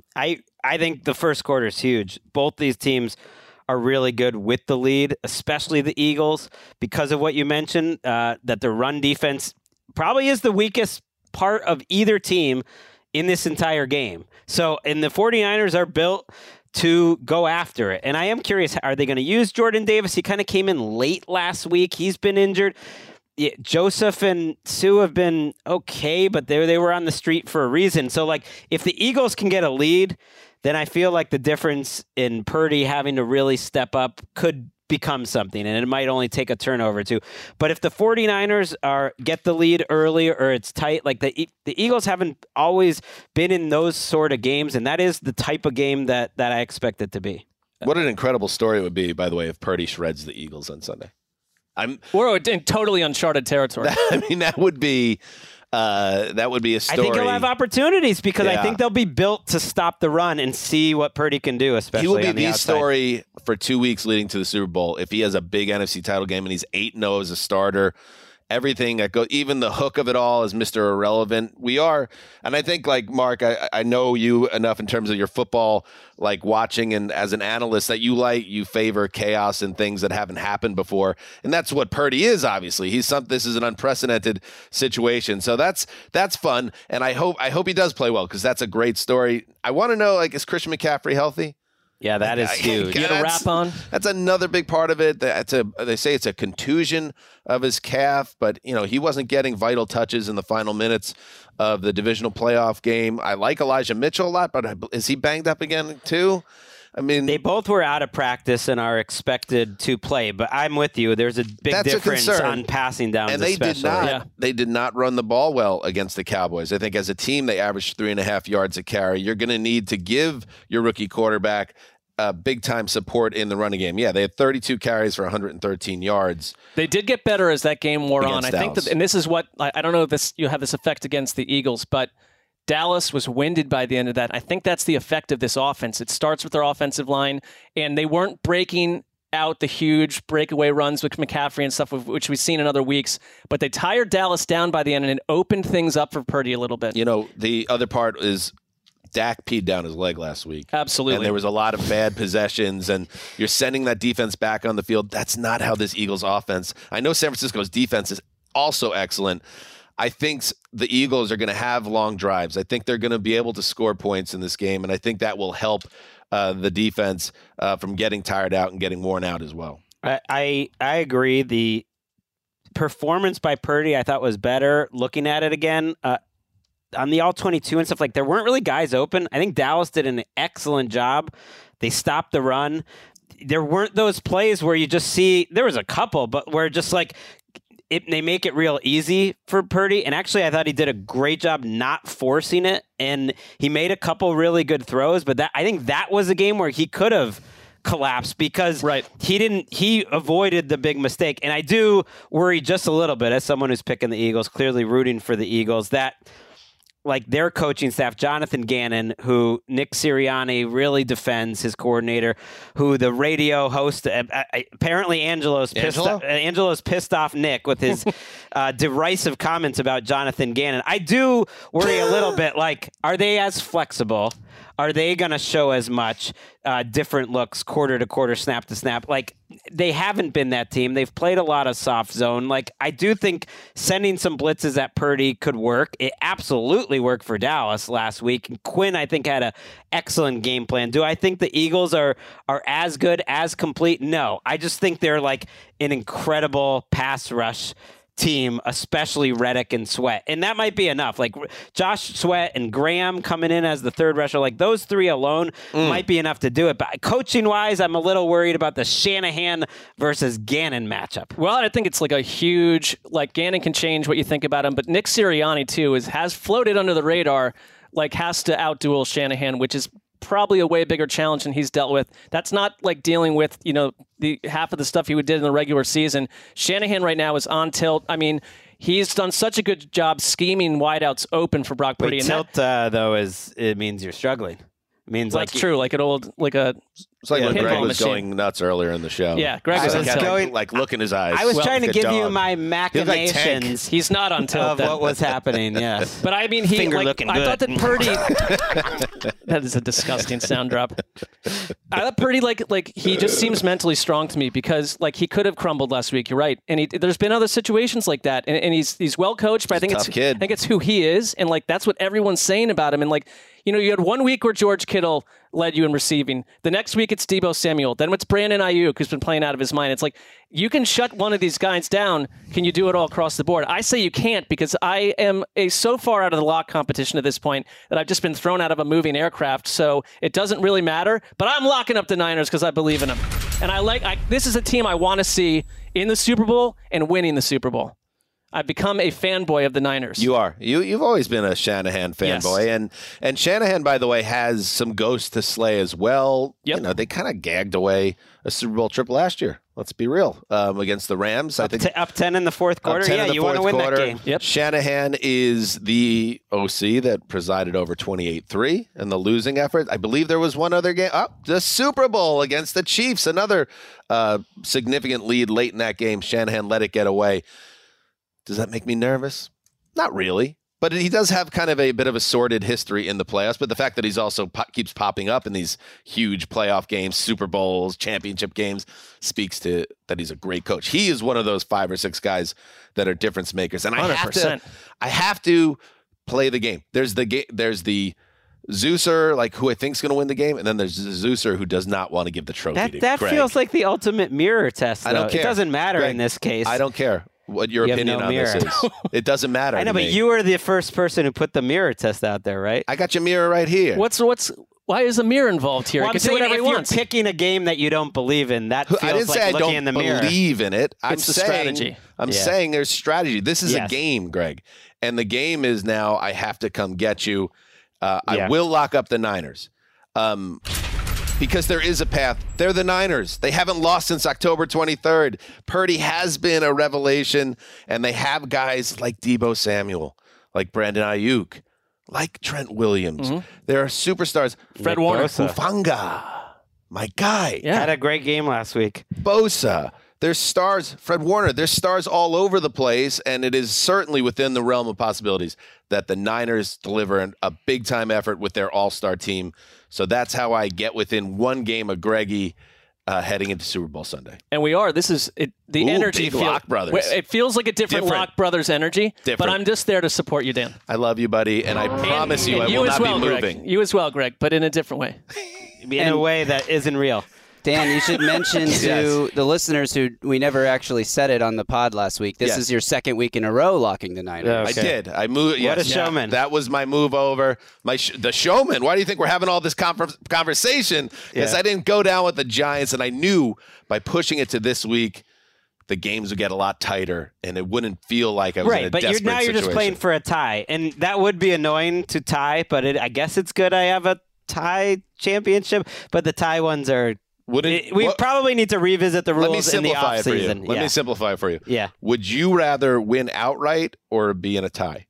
I think the first quarter is huge. Both these teams are really good with the lead, especially the Eagles, because of what you mentioned, that the run defense probably is the weakest part of either team in this entire game. And the 49ers are built to go after it. And I am curious, are they going to use Jordan Davis? He kind of came in late last week. He's been injured. Yeah, Joseph and Sue have been okay, but they were on the street for a reason. So, like, if the Eagles can get a lead, then I feel like the difference in Purdy having to really step up could become something, and it might only take a turnover or two. But if the 49ers get the lead early, or it's tight, like the Eagles haven't always been in those sort of games, and that is the type of game that I expect it to be. What an incredible story it would be, by the way, if Purdy shreds the Eagles on Sunday. We're in totally uncharted territory. I mean, that would be a story. I think he'll have opportunities, because I think they'll be built to stop the run and see what Purdy can do, especially on the outside. He will be the story for 2 weeks leading to the Super Bowl. If he has a big NFC title game and he's 8-0 as a starter, everything that goes, even the hook of it all is Mr. Irrelevant. We are, and I think, like, Mark, I know you enough in terms of your football, like, watching, and as an analyst, that you favor chaos and things that haven't happened before, and that's what Purdy is. Obviously, this is an unprecedented situation, so that's fun, and I hope he does play well, because that's a great story. I want to know, like, is Christian McCaffrey healthy? Yeah, that is huge. You had a wrap on? That's another big part of it. They say it's a contusion of his calf, but he wasn't getting vital touches in the final minutes of the divisional playoff game. I like Elijah Mitchell a lot, but is he banged up again too? I mean, they both were out of practice and are expected to play. But I'm with you. There's a big difference on passing downs, and they did not run the ball well against the Cowboys. I think as a team, they averaged 3.5 yards a carry. You're going to need to give your rookie quarterback big time support in the running game. Yeah, they had 32 carries for 113 yards. They did get better as that game wore on. I think Dallas. that, and this is what I don't know if this you have this effect against the Eagles, but Dallas was winded by the end of that. I think that's the effect of this offense. It starts with their offensive line, and they weren't breaking out the huge breakaway runs with McCaffrey and stuff, which we've seen in other weeks. But they tired Dallas down by the end, and it opened things up for Purdy a little bit. You know, the other part is Dak peed down his leg last week. Absolutely. And there was a lot of bad possessions, and you're sending that defense back on the field. That's not how this Eagles offense. I know San Francisco's defense is also excellent. I think the Eagles are going to have long drives. I think they're going to be able to score points in this game, and I think that will help the defense from getting tired out and getting worn out as well. I agree. The performance by Purdy I thought was better. Looking at it again, on the all-22 and stuff, like there weren't really guys open. I think Dallas did an excellent job. They stopped the run. There weren't those plays where you just see, there was a couple, but where just like, they make it real easy for Purdy, and actually I thought he did a great job not forcing it, and he made a couple really good throws, but I think that was a game where he could have collapsed because he avoided the big mistake. And I do worry just a little bit as someone who's picking the Eagles, clearly rooting for the Eagles, that like their coaching staff, Jonathan Gannon, who Nick Sirianni really defends, his coordinator, who the radio host, apparently Angelo's pissed off Nick with his derisive comments about Jonathan Gannon. I do worry a little bit, like, are they as flexible? Are they going to show as much different looks quarter to quarter, snap to snap? Like, they haven't been that team. They've played a lot of soft zone. Like, I do think sending some blitzes at Purdy could work. It absolutely worked for Dallas last week. And Quinn, I think, had an excellent game plan. Do I think the Eagles are as good, as complete? No. I just think they're like an incredible pass rush team, especially Reddick and Sweat. And that might be enough. Like Josh Sweat and Graham coming in as the third rusher, like those three alone might be enough to do it. But coaching-wise, I'm a little worried about the Shanahan versus Gannon matchup. Well, I think it's like a huge, like Gannon can change what you think about him, but Nick Sirianni too has floated under the radar, like has to outduel Shanahan, which is probably a way bigger challenge than he's dealt with. That's not like dealing with, the half of the stuff he did in the regular season. Shanahan right now is on tilt. I mean, he's done such a good job scheming wideouts open for Brock Purdy. Tilt, though, it means you're struggling. It means that's true. Like an old, like a. It's like when Greg was machine. going nuts earlier in the show. Yeah, Greg was going like look in his eyes. I was trying to give you dog. my machinations. He's not on tilt of what was happening. Yes, but I mean, looking I good. thought that Purdy. That is a disgusting sound drop. I thought Purdy like he just seems mentally strong to me because like he could have crumbled last week. You're right, and there's been other situations like that, and he's well coached. But I think it's who he is, and like that's what everyone's saying about him, and like. You had 1 week where George Kittle led you in receiving. The next week, it's Deebo Samuel. Then it's Brandon Ayuk, who's been playing out of his mind. It's like, you can shut one of these guys down. Can you do it all across the board? I say you can't because I am so far out of the lock competition at this point that I've just been thrown out of a moving aircraft. So it doesn't really matter. But I'm locking up the Niners because I believe in them. And this is a team I want to see in the Super Bowl and winning the Super Bowl. I've become a fanboy of the Niners. You are. You've always been a Shanahan fanboy. Yes. And Shanahan, by the way, has some ghosts to slay as well. Yep. They kind of gagged away a Super Bowl trip last year. Let's be real. Against the Rams. Up 10 in the fourth quarter. Yeah, you want to win that game. Yep. Shanahan is the OC that presided over 28-3 in the losing effort. I believe there was one other game. The Super Bowl against the Chiefs. Another significant lead late in that game. Shanahan let it get away. Does that make me nervous? Not really. But he does have kind of a bit of a sordid history in the playoffs. But the fact that he's also keeps popping up in these huge playoff games, Super Bowls, championship games, speaks to that he's a great coach. He is one of those 5 or 6 guys that are difference makers. And 100%. I have to play the game. There's the Zeuser, like who I think is going to win the game, and then there's the Zeuser who does not want to give the trophy to That Greg. feels like the ultimate mirror test, though. I don't care. It doesn't matter Greg, in this case. I don't care what your opinion on this is. It doesn't matter. I know, to but me. you were the first person who put the mirror test out there, right? I got your mirror right here. What's Why is Amir involved here? Well, He I'm can do saying whatever if he you're wants. picking a game that you don't believe in, that feels I didn't like say I looking don't in the mirror. believe in it. I'm It's the saying strategy. I'm Yeah. saying there's strategy. This is a Yes. game, Greg, and the game is now I have to come get you. Yeah. I will lock up the Niners. Because there is a path. They're the Niners. They haven't lost since October 23rd. Purdy has been a revelation, and they have guys like Deebo Samuel, like Brandon Ayuk, like Trent Williams. There are superstars. Fred Warner. Hufanga, my guy. Yeah. Had a great game last week. Bosa. There's stars. Fred Warner. There's stars all over the place, and it is certainly within the realm of possibilities that the Niners deliver a big-time effort with their all-star team. So that's how I get within one game of Greggy heading into Super Bowl Sunday. And we are. This is it, the Ooh, energy. big Lock Brothers. It feels like a different Lock Brothers energy. Different. But I'm just there to support you, Dan. I love you, buddy, and I promise you I And will as not well, be Greg. moving. You as well, Greg, but in a different way. In a way that isn't real. Dan, you should mention to the listeners who we never actually said it on the pod last week. This is your second week in a row locking the Niners. I did. I moved. What a yes, showman. That was my move over. The showman. Why do you think we're having all this conversation? Because I didn't go down with the Giants, and I knew by pushing it to this week, the games would get a lot tighter, and it wouldn't feel like I was in a but desperate now you're just situation. playing for a tie, and that would be annoying to tie. But I guess it's good I have a tie championship. But the tie ones are. We probably need to revisit the Let me rules in the simplify it for you. offseason. Let me simplify it for you. Yeah. Would you rather win outright or be in a tie?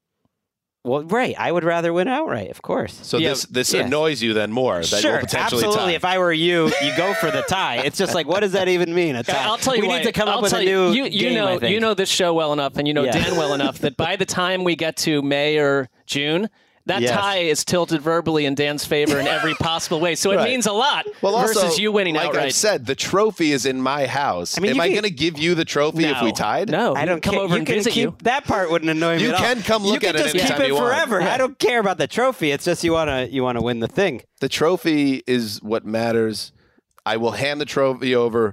Well, right. I would rather win outright, of course. So this annoys you then more that Sure, you'll potentially absolutely. tie. If I were you, you go for the tie. It's just like, what does that even mean? A tie. I'll tell you we why. need to come I'll up with tell a new you game, know I think. you know this show well enough, and you know Yeah. Dan well enough that by the time we get to May or June, that Yes. tie is tilted verbally in Dan's favor in every possible way. So it Right. means a lot Well, versus also, you winning like outright. I've said, the trophy is in my house. I mean, Am you I can- going to give you the trophy if we tied? No, I don't come care. over You and can visit keep you. that part wouldn't annoy me You at all. can come look you at can it just anytime keep it you want. forever. Yeah. I don't care about the trophy. It's just you want to win the thing. The trophy is what matters. I will hand the trophy over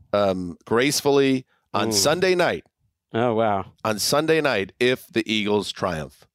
gracefully on Sunday night. Oh, wow. On Sunday night, if the Eagles triumph.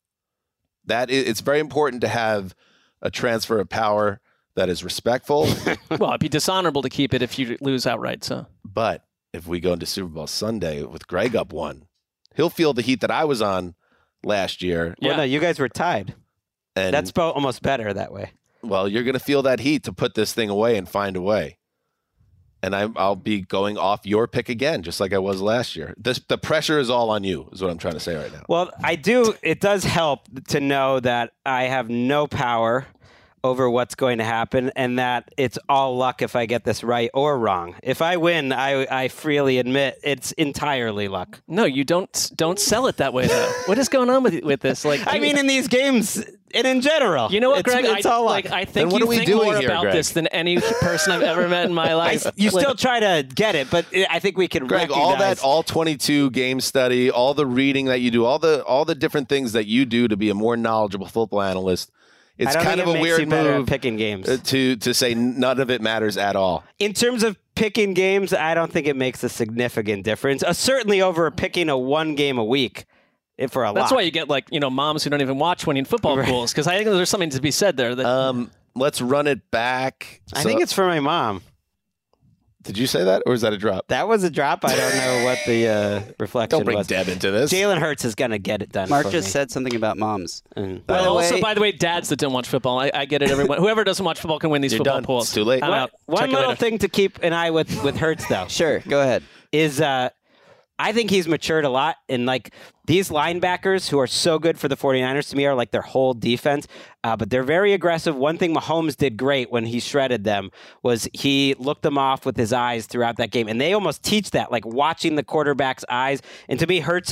It's very important to have a transfer of power that is respectful. Well, it'd be dishonorable to keep it if you lose outright. So, But if we go into Super Bowl Sunday with Greg up one, he'll feel the heat that I was on last year. Well, no, you guys were tied. And That's almost better that way. well, you're going to feel that heat to put this thing away and find a way. And I'll be going off your pick again, just like I was last year. The pressure is all on you, is what I'm trying to say right now. Well, it does help to know that I have no power over what's going to happen and that it's all luck if I get this right or wrong. If I win, I freely admit it's entirely luck. no, you don't sell it that way though. What is going on with this? Like, I mean, in these games and in general. you know what, Greg? It's all luck. I Then think what you are we think doing more here, about Greg? this than any person I've ever met in my life. You Like, still try to get it, but I think we can Greg, recognize. all 22 game study, all the reading that you do, all the different things that you do to be a more knowledgeable football analyst. It's I don't kind think of it a makes weird you better at move picking games. to say none of it matters at all. In terms of picking games, I don't think it makes a significant difference. Certainly over picking a one game a week for a lot. That's why you get moms who don't even watch winning football pools, because I think there's something to be said there. That Let's run it back. I think it's for my mom. Did you say that, or is that a drop? That was a drop. I don't know what the reflection Don't bring was. Deb into this. Jalen Hurts is going to get it done. Mark for just me. said something about moms. by the way, dads that don't watch football, I get it. Everyone, whoever doesn't watch football can win these You're football done. pools. It's too late. I'm out. One Check it little later. thing to keep an eye with Hurts, though. Sure, go ahead. Is I think he's matured a lot. And like these linebackers who are so good for the 49ers to me are like their whole defense. But they're very aggressive. One thing Mahomes did great when he shredded them was he looked them off with his eyes throughout that game. And they almost teach that, like watching the quarterback's eyes. And to me, Hurts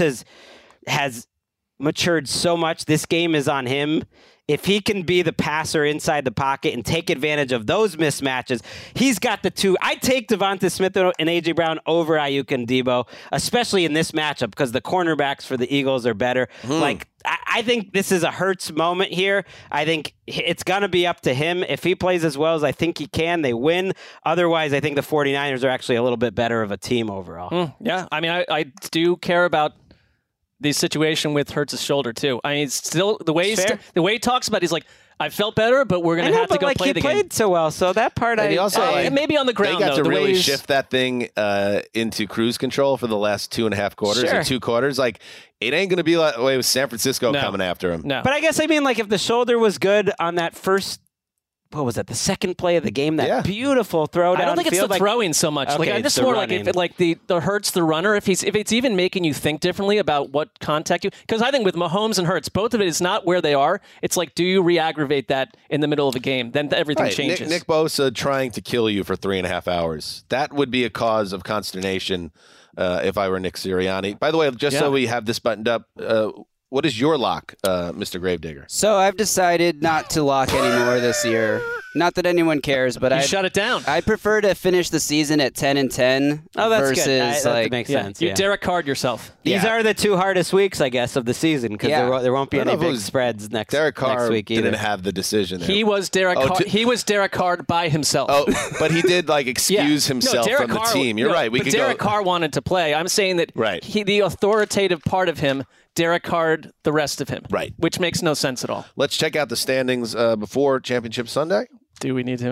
has matured so much. This game is on him. If he can be the passer inside the pocket and take advantage of those mismatches, he's got the two. I take Devonta Smith and A.J. Brown over Ayuk and Debo, especially in this matchup because the cornerbacks for the Eagles are better. Like, I think this is a Hurts moment here. I think it's going to be up to him. If he plays as well as I think he can, they win. Otherwise, I think the 49ers are actually a little bit better of a team overall. Yeah, I mean, I do care about the situation with Hurts' shoulder too. I mean, it's still the way he talks about it, he's like, I felt better, but we're going to have to go play the game. He played so well, so that part and he also, maybe on the ground, they got though, to really ways... shift that thing into cruise control for the last 2.5 quarters or 2 quarters. Like, it ain't going to be like the way with San Francisco coming after him. No. But I guess, like, if the shoulder was good on that first, what was that, the second play of the game, that beautiful throw down I don't think it's the throwing so much. Okay, like, I just more running. Like if it the Hurts the runner, if it's even making you think differently about what contact you, because I think with Mahomes and Hurts, both of it is not where they are. It's like, do you re-aggravate that in the middle of a game? Then everything changes. Nick Bosa trying to kill you for 3.5 hours. That would be a cause of consternation if I were Nick Sirianni. By the way, just so we have this buttoned up, what is your lock, Mr. Gravedigger? So I've decided not to lock anymore this year. Not that anyone cares, but I shut it down. I prefer to finish the season at 10-10. Oh, that's versus good. That makes sense. You Derek Carr yourself. These are the 2 hardest weeks, I guess, of the season because there won't be any big spreads next week. Derek Carr didn't didn't have the decision there. He was Derek Carr. He was Derek Carr by himself. Oh, but he did excuse himself from the team. You're right. But Derek Carr wanted to play. I'm saying that the authoritative part of him, Derek Carr, the rest of him. Right. Which makes no sense at all. Let's check out the standings before Championship Sunday. Do we need to?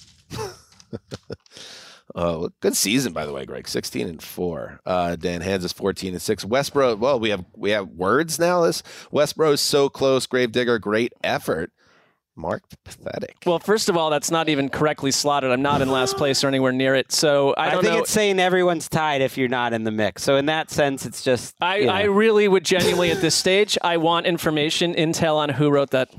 Good season, by the way, Greg. 16-4. Dan Hanses 14-6. Westboro. Well, we have words now. This Westboro is so close. Gravedigger, great effort. Mark, pathetic. Well, first of all, that's not even correctly slotted. I'm not in last place or anywhere near it. So I don't know. think it's saying everyone's tied if you're not in the mix. So in that sense, it's just. I really would genuinely at this stage. I want intel on who wrote that.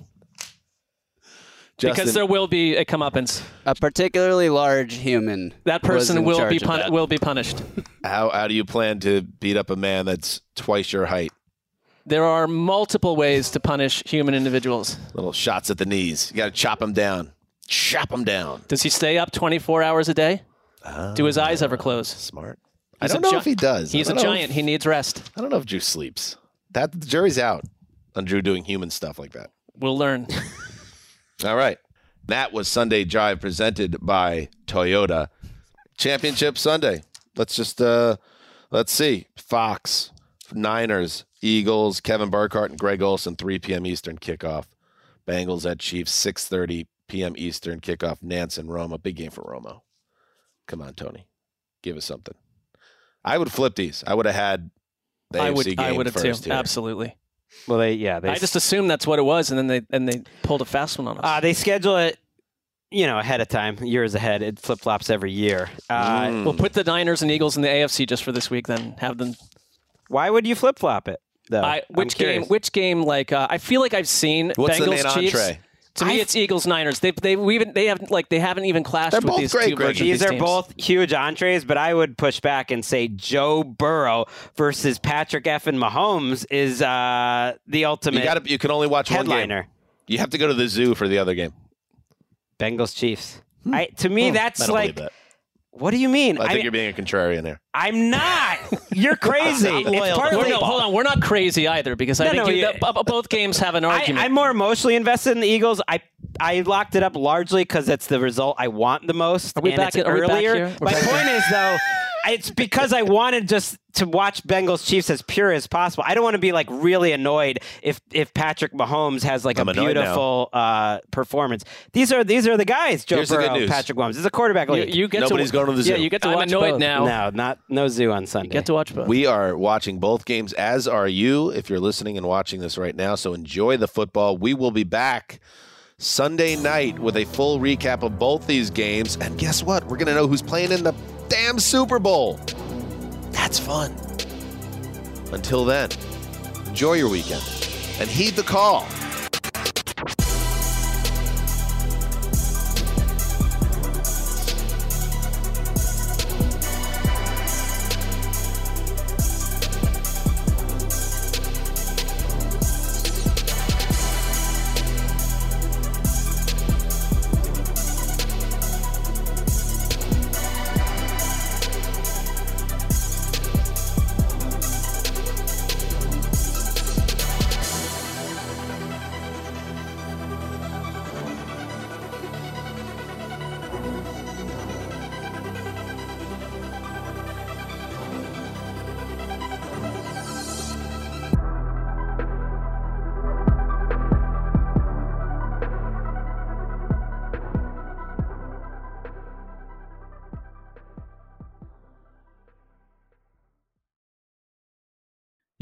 Because there will be a comeuppance. A particularly large human. That person will be punished. How do you plan to beat up a man that's twice your height? There are multiple ways to punish human individuals. Little shots at the knees. You got to chop him down. Chop him down. Does he stay up 24 hours a day? Do his eyes ever close? Smart. I don't know if he does. He's a giant. He needs rest. I don't know if Drew sleeps. The jury's out on Drew doing human stuff like that. We'll learn. All right. That was Sunday Drive presented by Toyota. Championship Sunday. Let's just, let's see. Fox, Niners, Eagles, Kevin Burkhardt and Greg Olsen, 3 p.m. Eastern kickoff. Bengals at Chiefs, 6:30 p.m. Eastern kickoff. Nance and Roma. Big game for Romo. Come on, Tony. Give us something. I would flip these. I would have had the AFC game I would have too. Here. Absolutely. Well, I just assumed that's what it was, and then they pulled a fast one on us. They schedule it, ahead of time, years ahead. It flip flops every year. We'll put the Niners and Eagles in the AFC just for this week. Then have them. Why would you flip flop it? Though? Which game? Like I feel like I've seen What's Bengals the main Chiefs. entree? To me, it's Eagles Niners. They haven't even clashed They're with both these great, two Greg. versions. These of are teams. both huge entrees, but I would push back and say Joe Burrow versus Patrick Effin Mahomes is the ultimate. You can only watch headliner. One game. You have to go to the zoo for the other game. Bengals Chiefs. To me, that's like. That. What do you mean? I think you're being a contrarian there. I'm not. You're crazy. Hold on. We're not crazy either because I think both games have an argument. I'm more emotionally invested in the Eagles. I locked it up largely because it's the result I want the most. Are we back here? My point is, though, it's because I wanted just to watch Bengals Chiefs as pure as possible. I don't want to be really annoyed if Patrick Mahomes has a beautiful performance. These are the guys. Joe Burrow, Patrick Mahomes. This is a quarterback league. Nobody's going to the zoo. Yeah, you get to watch annoyed both now. No zoo on Sunday. You get to watch both. We are watching both games, as are you if you're listening and watching this right now. So enjoy the football. We will be back Sunday night with a full recap of both these games. And guess what? We're going to know who's playing in the damn Super Bowl. That's fun. Until then, enjoy your weekend and heed the call.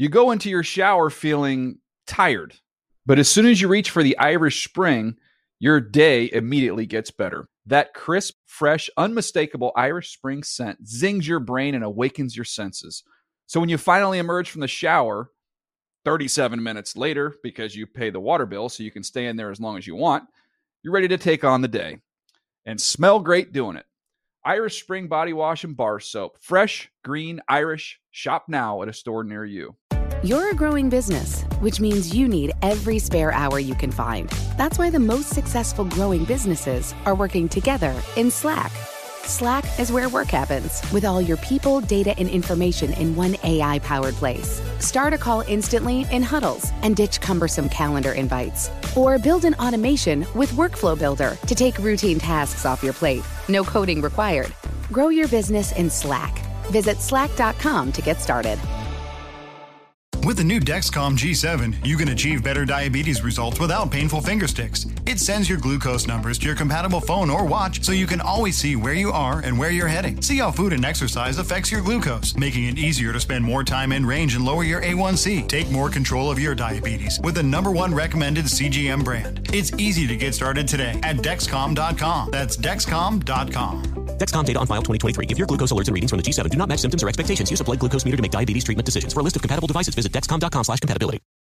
You go into your shower feeling tired, but as soon as you reach for the Irish Spring, your day immediately gets better. That crisp, fresh, unmistakable Irish Spring scent zings your brain and awakens your senses. So when you finally emerge from the shower 37 minutes later, because you pay the water bill so you can stay in there as long as you want, you're ready to take on the day and smell great doing it. Irish Spring Body Wash and Bar Soap. Fresh, green, Irish. Shop now at a store near you. You're a growing business, which means you need every spare hour you can find. That's why the most successful growing businesses are working together in Slack. Slack is where work happens, with all your people, data, and information in one AI-powered place. Start a call instantly in huddles and ditch cumbersome calendar invites. Or build an automation with Workflow Builder to take routine tasks off your plate. No coding required. Grow your business in Slack. Visit slack.com to get started. With the new Dexcom G7, you can achieve better diabetes results without painful finger sticks. It sends your glucose numbers to your compatible phone or watch so you can always see where you are and where you're heading. See how food and exercise affects your glucose, making it easier to spend more time in range and lower your A1C. Take more control of your diabetes with the #1 recommended CGM brand. It's easy to get started today at Dexcom.com. That's Dexcom.com. Dexcom data on file 2023. If your glucose alerts and readings from the G7 do not match symptoms or expectations, use a blood glucose meter to make diabetes treatment decisions. For a list of compatible devices, visit Dexcom.com/compatibility.